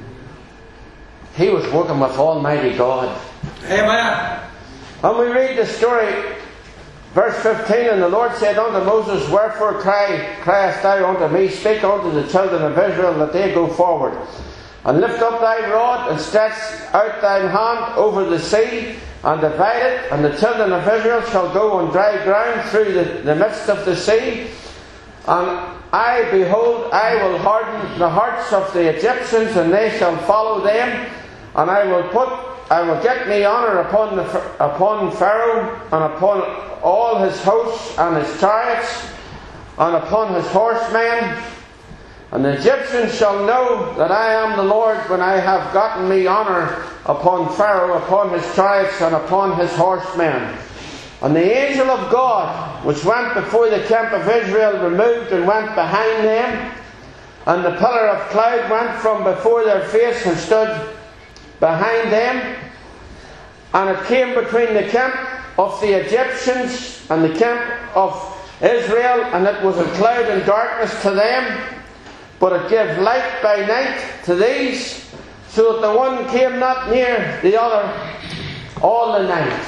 A: He was working with Almighty God.
B: Amen.
A: And we read the story, verse fifteen, "And the Lord said unto Moses, Wherefore cry, criest thou unto me? Speak unto the children of Israel that they go forward. And lift up thy rod, and stretch out thine hand over the sea, and divide it, and the children of Israel shall go on dry ground through the, the midst of the sea. And I, behold, I will harden the hearts of the Egyptians, and they shall follow them. And I will put, I will get me honour upon the upon Pharaoh, and upon all his hosts and his chariots, and upon his horsemen. And the Egyptians shall know that I am the Lord, when I have gotten me honour upon Pharaoh, upon his chariots, and upon his horsemen. And the angel of God, which went before the camp of Israel, removed and went behind them. And the pillar of cloud went from before their face and stood behind them. And it came between the camp of the Egyptians and the camp of Israel, and it was a cloud and darkness to them, but it gave light by night to these, so that the one came not near the other all the night.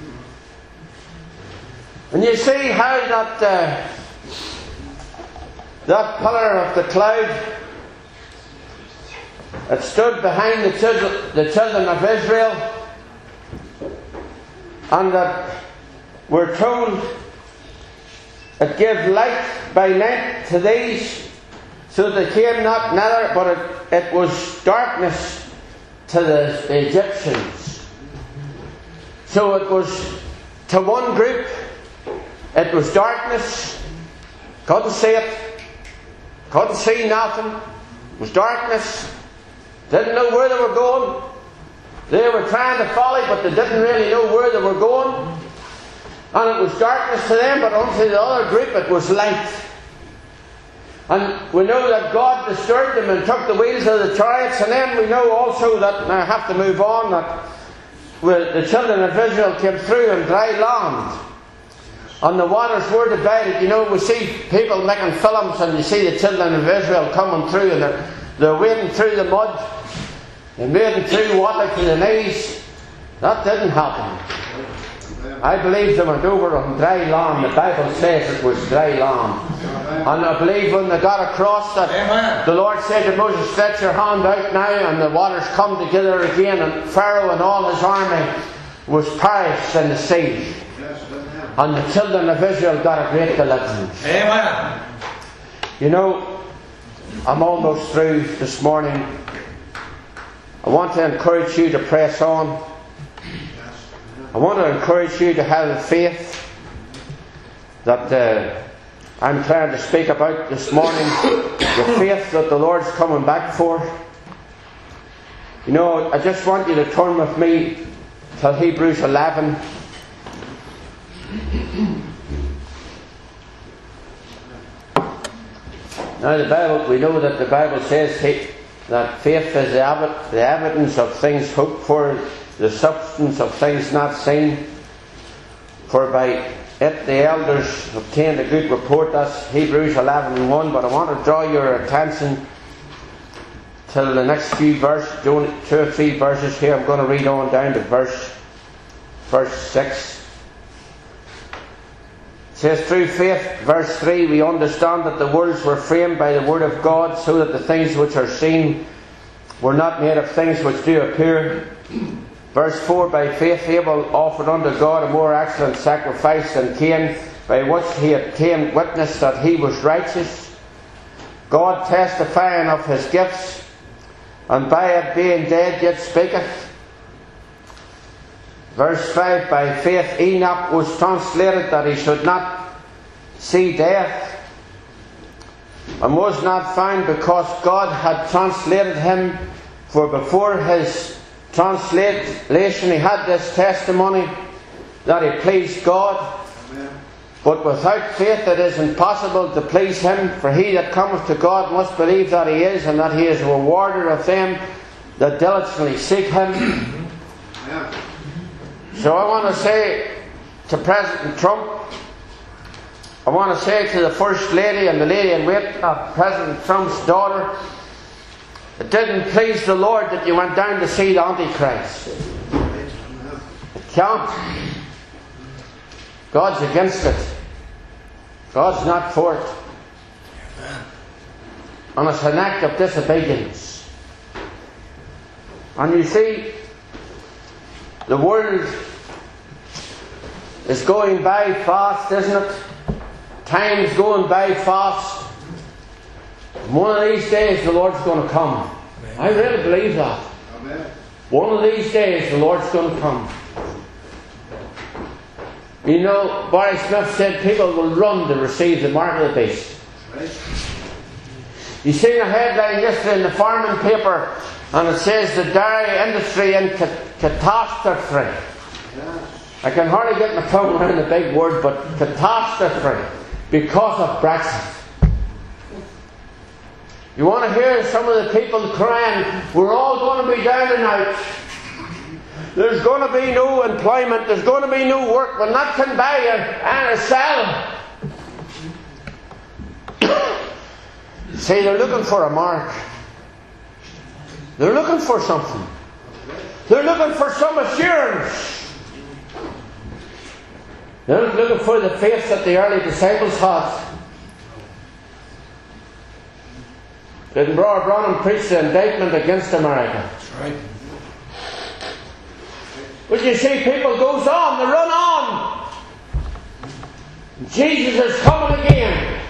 A: And you see how that uh, that pillar of the cloud, it stood behind the children, the children of Israel, and that we're told it gave light by night to these, so they came not nether, but it, it was darkness to the, the Egyptians. So it was to one group, it was darkness, couldn't see it, couldn't see nothing, it was darkness, didn't know where they were going. They were trying to follow, but they didn't really know where they were going. And it was darkness to them, but unto the other group it was light. And we know that God disturbed them and took the wheels of the chariots. And then we know also that, and I have to move on, that the children of Israel came through on dry land. And the waters were divided. You know, we see people making films, and you see the children of Israel coming through, and they're, they're wading through the mud. They're wading through water to the knees. That didn't happen. I believe they went over on dry land. The Bible says it was dry land. And I believe when they got across that, Amen. The Lord said to Moses, stretch your hand out now, and the waters come together again, and Pharaoh and all his army was perished in the sea. And the children of Israel got a great deliverance. Amen. You know, I'm almost through this morning. I want to encourage you to press on. I want to encourage you to have the faith that uh, I'm trying to speak about this morning. The faith that the Lord's coming back for. You know, I just want you to turn with me to Hebrews eleven. Now the Bible, we know that the Bible says that faith is the, ev- the evidence of things hoped for, the substance of things not seen. For by it the elders obtained a good report. That's Hebrews eleven and one. But I want to draw your attention to the next few verses, two or three verses here. I'm going to read on down to verse, verse six. It says, through faith, verse three, we understand that the worlds were framed by the word of God, so that the things which are seen were not made of things which do appear. Verse four, by faith Abel offered unto God a more excellent sacrifice than Cain, by which he obtained witness that he was righteous, God testifying of his gifts, and by it being dead yet speaketh. Verse five, by faith Enoch was translated that he should not see death, and was not found because God had translated him. For before his translation he had this testimony, that he pleased God. Amen. But without faith it is impossible to please him. For he that cometh to God must believe that he is, and that he is a rewarder of them that diligently seek him. Amen. So I want to say to President Trump, I want to say to the First Lady and the Lady in Waiting, uh, President Trump's daughter, it didn't please the Lord that you went down to see the Antichrist. It can't. God's against it. God's not for it. And it's an act of disobedience. And you see, the world is going by fast, isn't it? Time's going by fast. One of these days the Lord's going to come. Amen. I really believe that. Amen. One of these days the Lord's going to come. You know, Barry Smith said people will run to receive the mark of the beast. Right. You seen a headline yesterday in the farming paper, and it says the dairy industry in catastrophe. Yes. I can hardly get my tongue around the big word, but catastrophe because of Brexit. You want to hear some of the people crying, we're all going to be down and out. There's going to be no employment, there's going to be no work, we'll not can buy and sell. See, they're looking for a mark. They're looking for something. They're looking for some assurance. They're looking for the faith that the early disciples had. Didn't Brother Branham preach the indictment against America? That's right. But you see, people goes on, they run on. Jesus is coming again.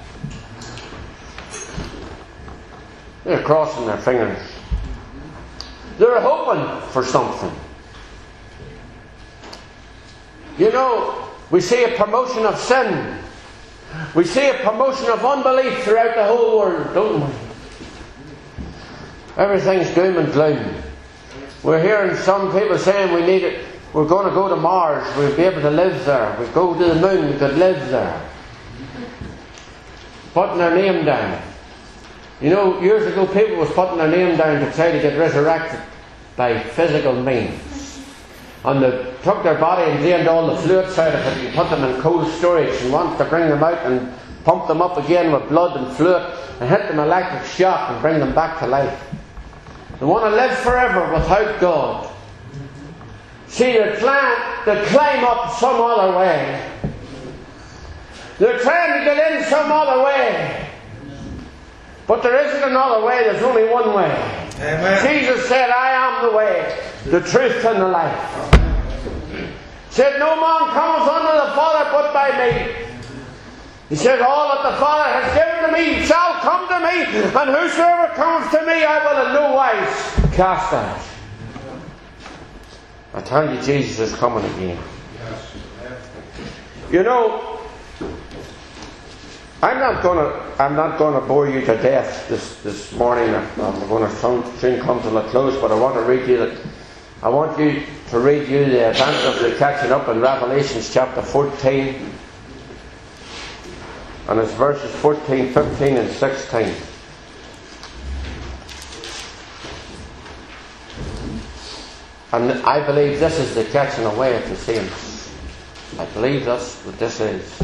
A: They're crossing their fingers. They're hoping for something. You know, we see a promotion of sin. We see a promotion of unbelief throughout the whole world, don't we? Everything's doom and gloom. We're hearing some people saying we need it. We're going to go to Mars. We'll be able to live there. We go to the moon. We could live there. Putting their name down. You know, years ago people was putting their name down to try to get resurrected by physical means. And they took their body and drained all the fluids out of it and put them in cold storage and wanted to bring them out and pump them up again with blood and fluid and hit them electric shock and bring them back to life. They want to live forever without God. See, they're trying to climb up some other way. They're trying to get in some other way. But there isn't another way, there's only one way.
B: Amen.
A: Jesus said, I am the way, the truth, and the life. Said, no man cometh unto the Father but by me. He said, all that the Father has given to me shall come to me, and whosoever cometh to me I will in no wise cast out. I tell you, Jesus is coming again. You know, I'm not gonna I'm not gonna bore you to death this, this morning. I'm gonna soon come to the close, but I want to read you that I want you to read you the event of the catching up in Revelation chapter fourteen. And it's verses fourteen, fifteen and sixteen. And I believe this is the catching away of the saints. I believe that's what this is.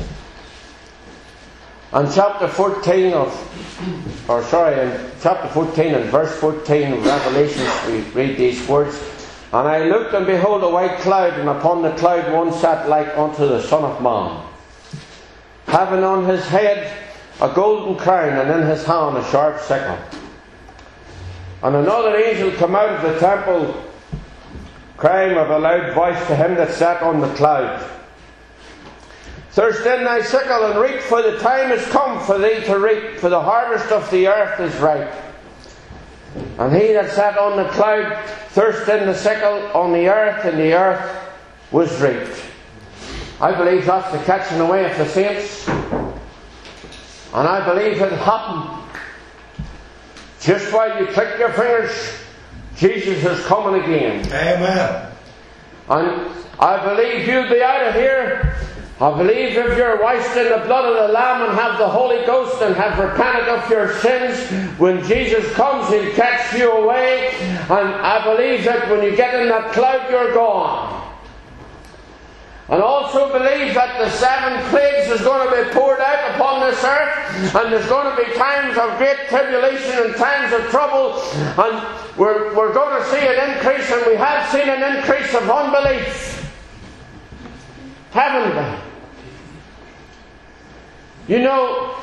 A: And chapter fourteen of, or sorry, in chapter fourteen and verse fourteen of Revelation, we read these words. And I looked, and behold, a white cloud, and upon the cloud one sat like unto the Son of Man, having on his head a golden crown, and in his hand a sharp sickle. And another angel come out of the temple, crying with a loud voice to him that sat on the cloud, Thrust in thy sickle and reap, for the time is come for thee to reap, for the harvest of the earth is ripe. And he that sat on the cloud thrust in the sickle on the earth, and the earth was reaped. I believe that's the catching away of the saints. And I believe it'll happen just while you click your fingers. Jesus is coming again.
B: Amen.
A: And I believe you'll be out of here. I believe if you're washed in the blood of the Lamb and have the Holy Ghost and have repented of your sins, when Jesus comes, He'll catch you away. And I believe that when you get in that cloud, you're gone. And also believe that the seven plagues is going to be poured out upon this earth, and there's going to be times of great tribulation and times of trouble, and we're, we're going to see an increase, and we have seen an increase of unbelief. Haven't we? You know,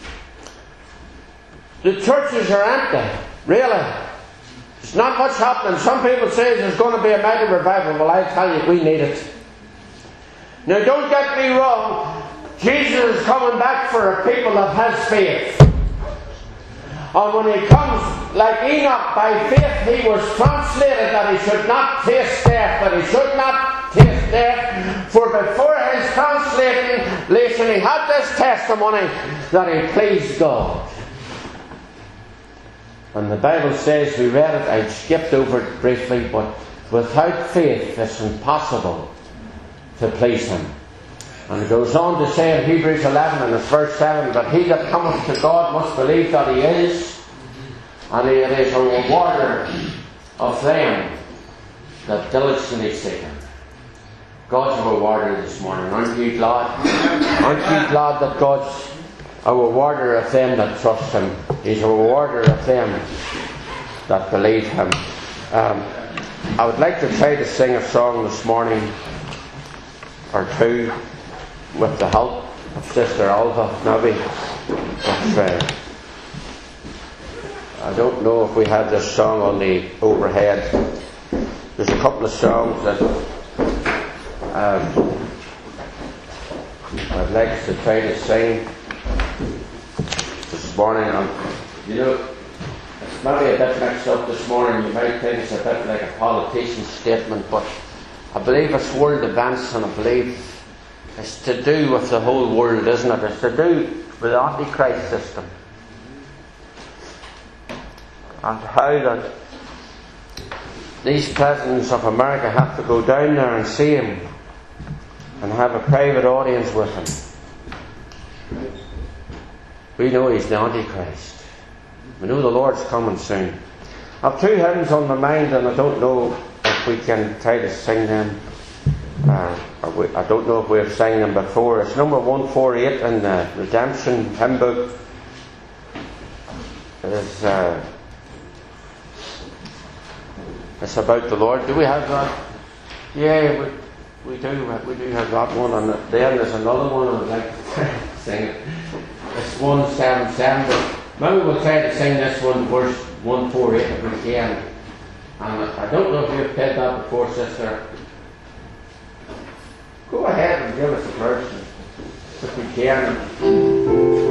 A: the churches are empty, really. There's not much happening. Some people say there's going to be a mighty revival. Well, I tell you, we need it. Now, don't get me wrong. Jesus is coming back for a people that has faith. And when He comes, like Enoch, by faith He was translated that he should not taste death, that he should not taste death. For before his translation, he had this testimony that he pleased God. And the Bible says, we read it, I skipped over it briefly, but without faith it's impossible to please Him. And it goes on to say in Hebrews eleven and it's verse seven, but he that cometh to God must believe that He is, and He is a rewarder of them that diligently seek Him. God's a rewarder this morning. Aren't you glad? Aren't you glad that God's a rewarder of them that trust Him? He's a rewarder of them that believe Him. Um, I would like to try to sing a song this morning or two with the help of Sister Alva, maybe. But, uh, I don't know if we had this song on the overhead. There's a couple of songs that um, I'd like to try to sing this morning. And, you know, it's maybe a bit mixed up this morning. You might think it's a bit like a politician's statement, but I believe it's world events, and I believe it's to do with the whole world, isn't it? It's to do with the Antichrist system. And how that these presidents of America have to go down there and see him and have a private audience with him. We know he's the Antichrist. We know the Lord's coming soon. I have two hymns on my mind, and I don't know if we can try to sing them. Uh, we, I don't know if we've sang them before. It's number one forty-eight in the Redemption hymn book. It is, uh, it's about the Lord. Do we have that? Yeah, we, we do we do have that one, and then there's another one I'd like to sing it. It's one seven seven, but maybe we'll try to sing this one verse one four eight if we can. And I don't know if you've played that before, sister. Go ahead and give us a verse if we can.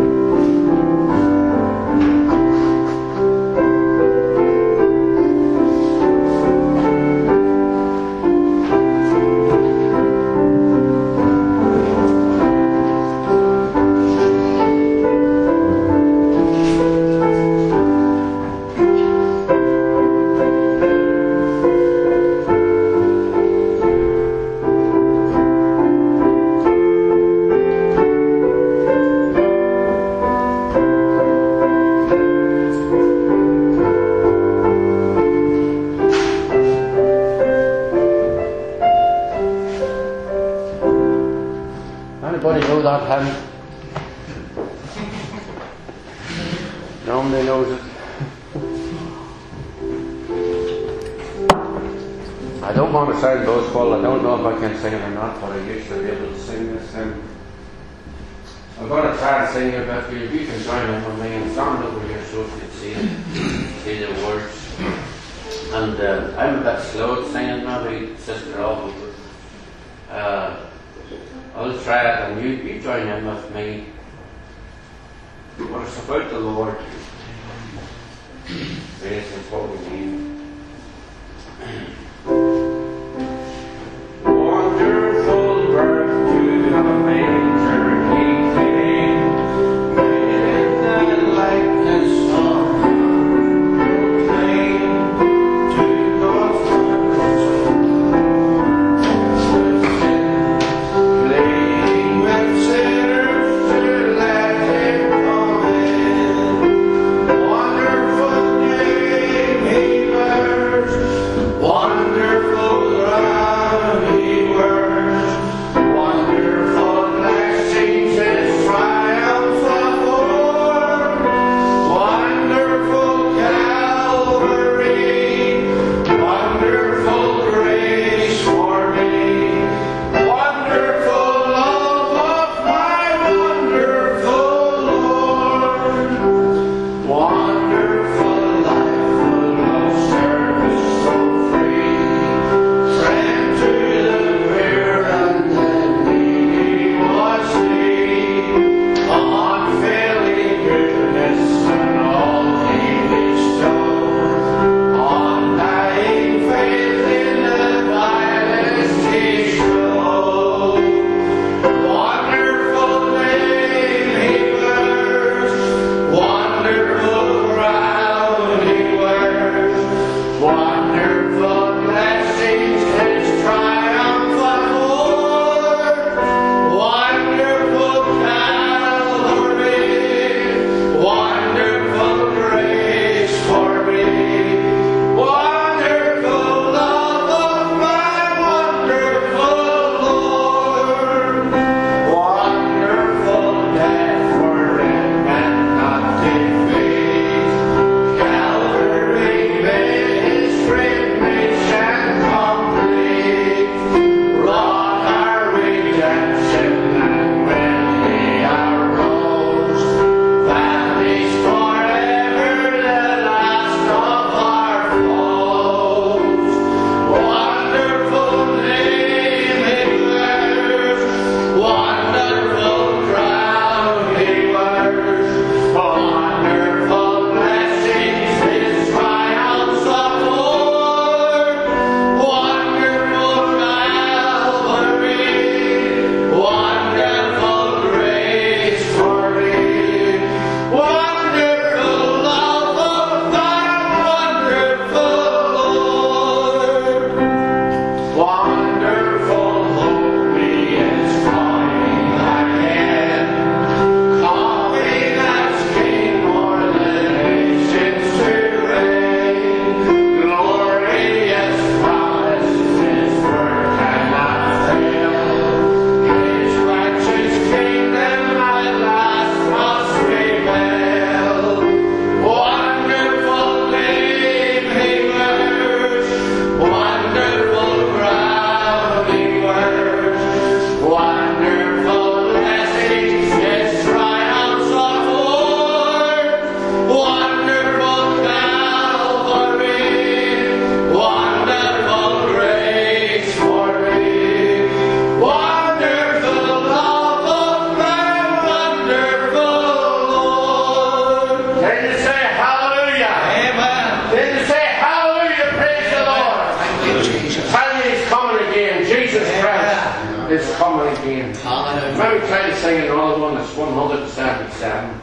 A: Anybody know that hymn? Nobody knows it. I don't want to sound boastful. I don't know if I can sing it or not, but I used to be able to sing this hymn. I'm going to try and sing it, but if you can join in with me and stand over here so you can see it, see the words. And uh, I'm a bit slow at singing, maybe, Sister Alva. Uh, I'll try it, and you, you join in with me. But it's about the Lord. Praise His holy name. Wonderful birth to the manger He came, made in the likeness of wonderful try to sing another one that's one hundred seventy-seven.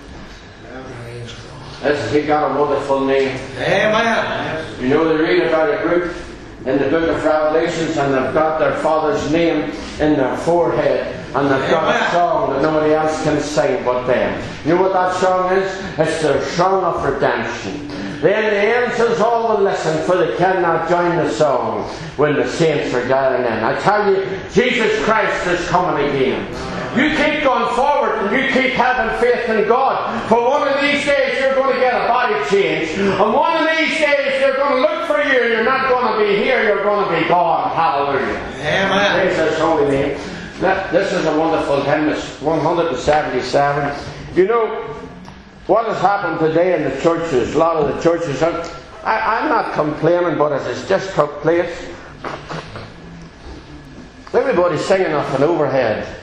A: This, he got a wonderful name.
B: Amen.
A: You know, they read about a group in the book of Revelations, and they've got their father's name in their forehead, and they've got a song that nobody else can sing but them. You know what that song is? It's their song of redemption. Then the angels all will listen, for they cannot join the song when the saints are gathering in. I tell you, Jesus Christ is coming again. You keep going forward and you keep having faith in God. For one of these days you're going to get a body change. And one of these days they're going to look for you and you're not going to be here, you're going to be gone. Hallelujah.
B: Amen.
A: Praise His holy name. This is a wonderful hymn. It's one hundred seventy-seven. You know, what has happened today in the churches, a lot of the churches, I, I'm not complaining, but as it's just took place, everybody's singing off an overhead.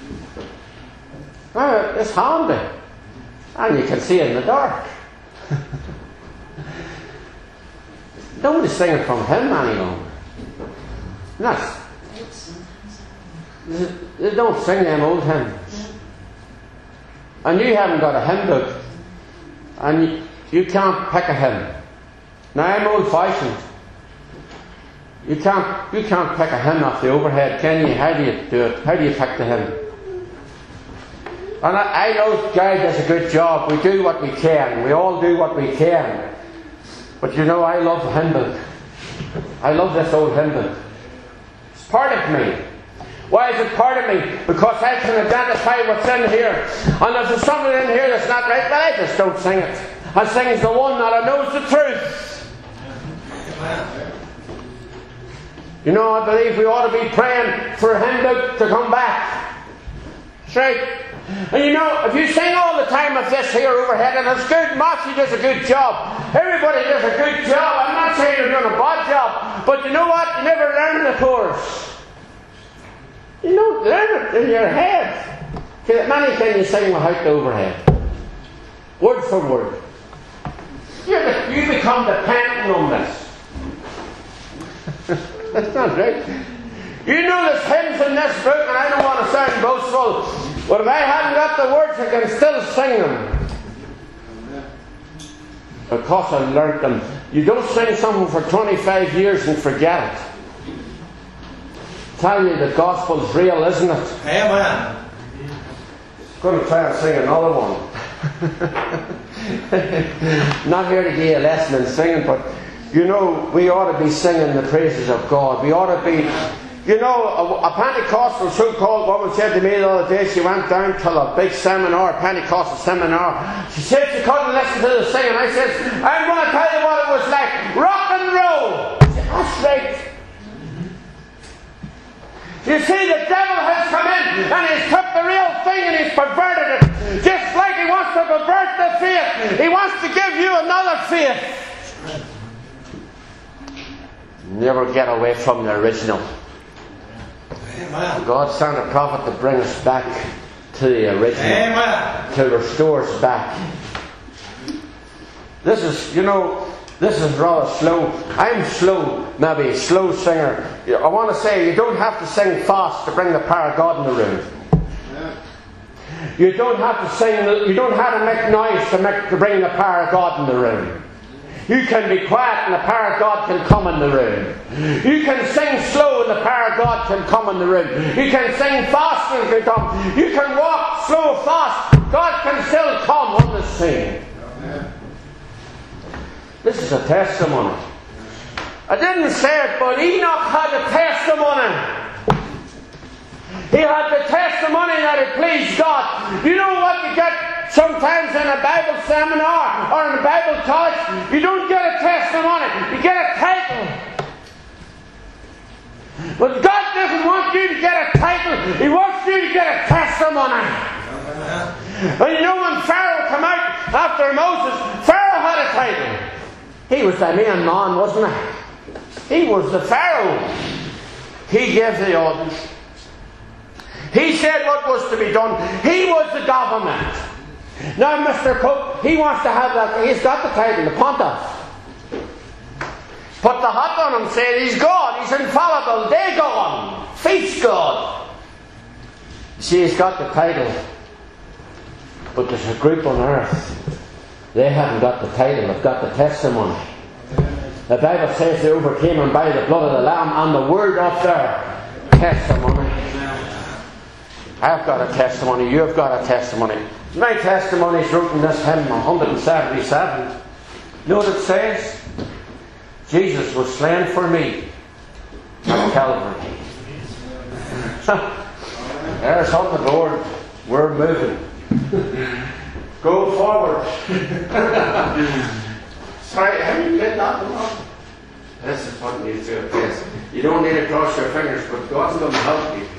A: Now, it's handy, and you can see it in the dark. Nobody's singing from hymn any longer. No. They don't sing them old hymns. And you haven't got a hymn book. And you, you can't pick a hymn. Now I'm old fashioned. You can't you can't pick a hymn off the overhead, can you? How do you do it? How do you pick the hymn? And I, I know Guy does a good job. We do what we can. We all do what we can. But you know, I love the hymn book. I love this old hymn book. It's part of me. Why is it part of me? Because I can identify what's in here. And if there's something in here that's not right, well, I just don't sing it. I sing the one that knows the truth. You know, I believe we ought to be praying for a hymn book to come back. Straight. And you know, if you sing all the time of this here overhead, and it's good, Matthew does a good job. Everybody does a good job. I'm not saying you're doing a bad job. But you know what? You never learn the chorus. You don't learn it in your head. Many can you sing without the overhead. Word for word. You, you become dependent on this. That's not right. You know there's hymns in this book, and I don't want to sound boastful, but if I haven't got the words, I can still sing them. Because I learnt them. You don't sing something for twenty-five years and forget it. Tell you the gospel's real, isn't it?
B: Amen.
A: I'm going to try and sing another one. Not here to give you a lesson in singing, but you know, we ought to be singing the praises of God. We ought to be, you know, a, a Pentecostal so-called woman said to me the other day, she went down to a big seminar, a Pentecostal seminar. She said she couldn't listen to the singing. I said, I'm going to tell you what it was like. Rock and roll. She said, that's right. You see, the devil has come in and he's took the real thing and he's perverted it. Just like he wants to pervert the faith. He wants to give you another faith. Never get away from the original.
B: Amen.
A: God sent a prophet to bring us back to the original.
B: Amen.
A: To restore us back. This is, you know, this is rather slow. I'm slow, maybe a slow singer. I want to say you don't have to sing fast to bring the power of God in the room. You don't have to sing. You don't have to make noise to make to bring the power of God in the room. You can be quiet and the power of God can come in the room. You can sing slow and the power of God can come in the room. You can sing fast and it can come. You can walk slow, fast. God can still come on the scene. This is a testimony. I didn't say it, but Enoch had a testimony. He had the testimony that it pleased God. You know what you get sometimes in a Bible seminar or in a Bible college? You don't get a testimony, you get a title. But God doesn't want you to get a title, He wants you to get a testimony. And you know when Pharaoh came out after Moses, Pharaoh had a title. He was the main man, wasn't he? He was the Pharaoh. He gave the orders. He said what was to be done. He was the government. Now Mister Cook, he wants to have that. He's got the title, the Pontiff. Put the hat on him, say he's God, he's infallible, Dagon, feast God. See, he's got the title, but there's a group on earth. They haven't got the title, they've got the testimony. The Bible says they overcame him by the blood of the Lamb and the word of their testimony. I've got a testimony, you've got a testimony. My testimony is written in this hymn, one seventy-seven. You know what it says? Jesus was slain for me at Calvary. There's on the Lord. We're moving. Go forward. Sorry, have you played that one? This is what needs to yes. You don't need to cross your fingers, but God's going to help you.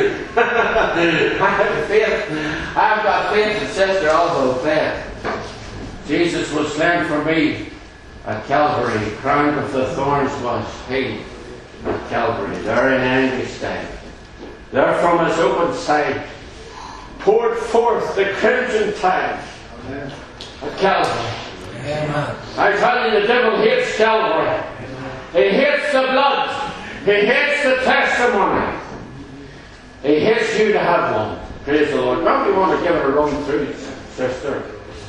A: I have faith. I've got faith that Sister also faith. Jesus was slain for me at Calvary. Crowned with the thorns was he at Calvary. There in Angustan. There from his open side poured forth the crimson tide at Calvary. Amen. I tell you, the devil hates Calvary. He hates the blood. He hates the testimony. He hates you to have one. Praise the Lord. Don't you want to give it a run through, sister?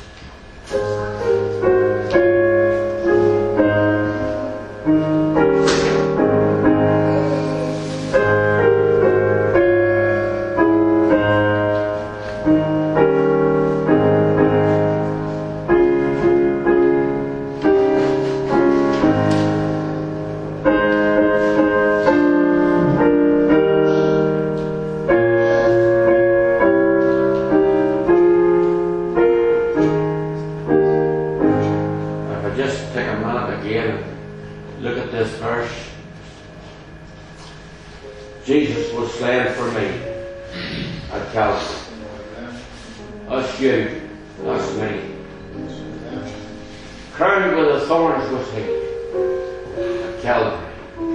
A: Jesus was slain for me at Calvary. That's you. That's me. Crowned with the thorns was he at Calvary.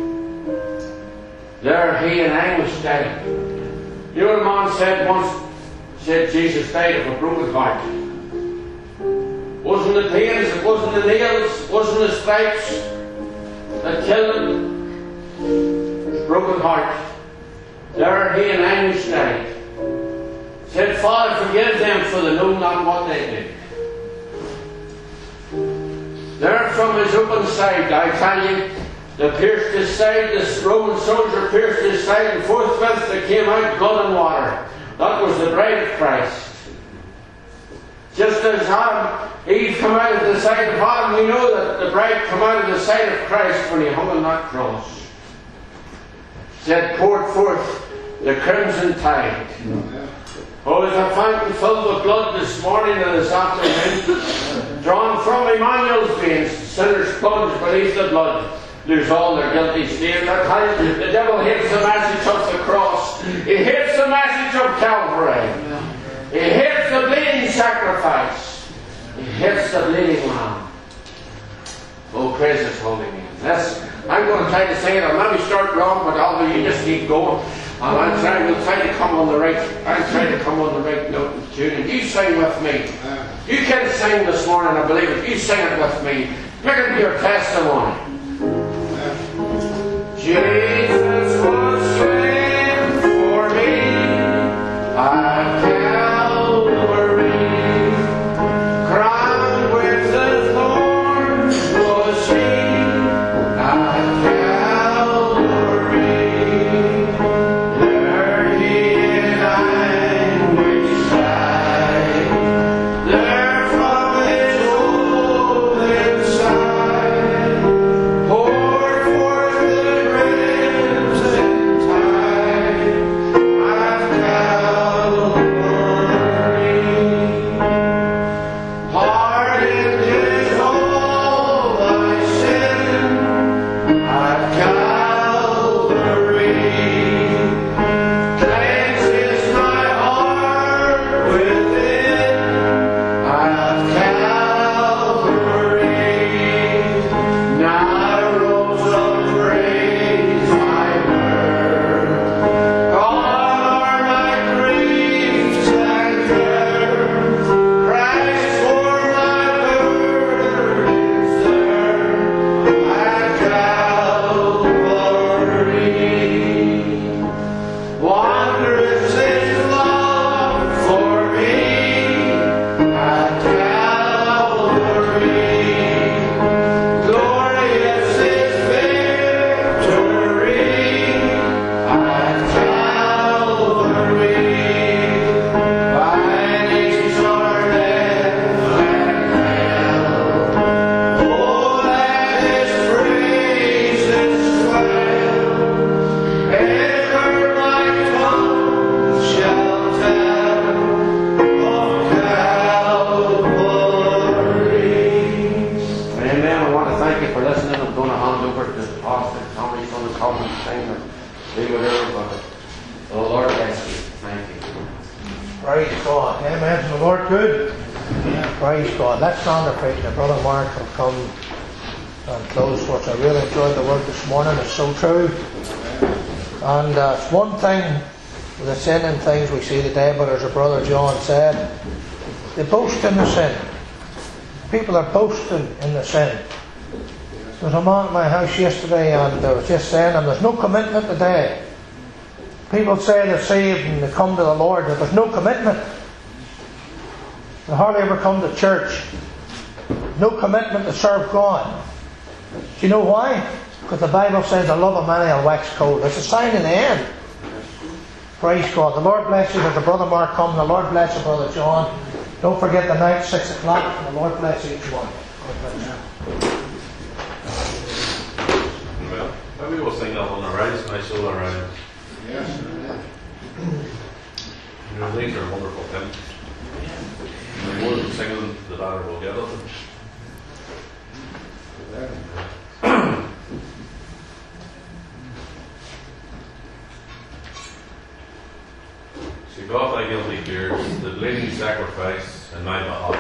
A: There he in anguish died. You know what a man said once? Said Jesus died of a broken heart. Wasn't the pains, it wasn't the nails, it wasn't the stripes that killed him. It was a broken heart. There he in anguish died. Said, Father, forgive them, for they know not what they do. There from his open side, I tell you, they pierced his side, this Roman soldier pierced his side, and forthwith there came out blood and water. That was the bride of Christ. Just as Adam, Eve come out of the side of Adam, we know that the bride come out of the side of Christ when he hung on that cross. Said, poured forth the crimson tide. Oh, there's a fountain filled with blood this morning and this afternoon, drawn from Emmanuel's veins. Sinners plunge beneath the blood, lose all their guilty stains. I tell you, the devil hates the message of the cross. He hates the message of Calvary. He hates the bleeding sacrifice. He hates the bleeding lamb. Oh, praise his holy name. Yes, I'm going to try to sing it. I'll maybe start wrong, but I'll be, you just keep going. And I'll try, we'll try to come on the right, I'll try to come on the right note and tune. And you sing with me. You can sing this morning, I believe it. You sing it with me. Pick up your testimony. Jesus was slain for me. I Calvary, crowned with the thorns was he at Calvary. There he in anguish died. There from his open side poured forth the crimson Be with everybody. Oh, Lord bless you. Thank you.
C: Praise God. Amen. Is the Lord good? Praise God. Let's stand our feet. The Brother Mark will come and close for us. I really enjoyed the word this morning. It's so true. And uh, it's one thing with the sin and things we see today, but as our Brother John said, they boast in the sin. People are boasting in the sin. There was a man at my house yesterday and I was just saying, and there's no commitment today. People say they're saved and they come to the Lord, but there's no commitment. They hardly ever come to church. No commitment to serve God. Do you know why? Because the Bible says the love of many will wax cold. It's a sign in the end. Praise God. The Lord bless you. There's the Brother Mark coming. The Lord bless you, Brother John. Don't forget the night, six o'clock. And the Lord bless each one. God bless you.
D: Well, maybe we'll sing that one, Arise My Soul Arise.
B: Yes.
D: You know, these are wonderful hymns. The more we sing them, the better we'll get at them. She got thy guilty fears, the bleeding sacrifice in my behalf.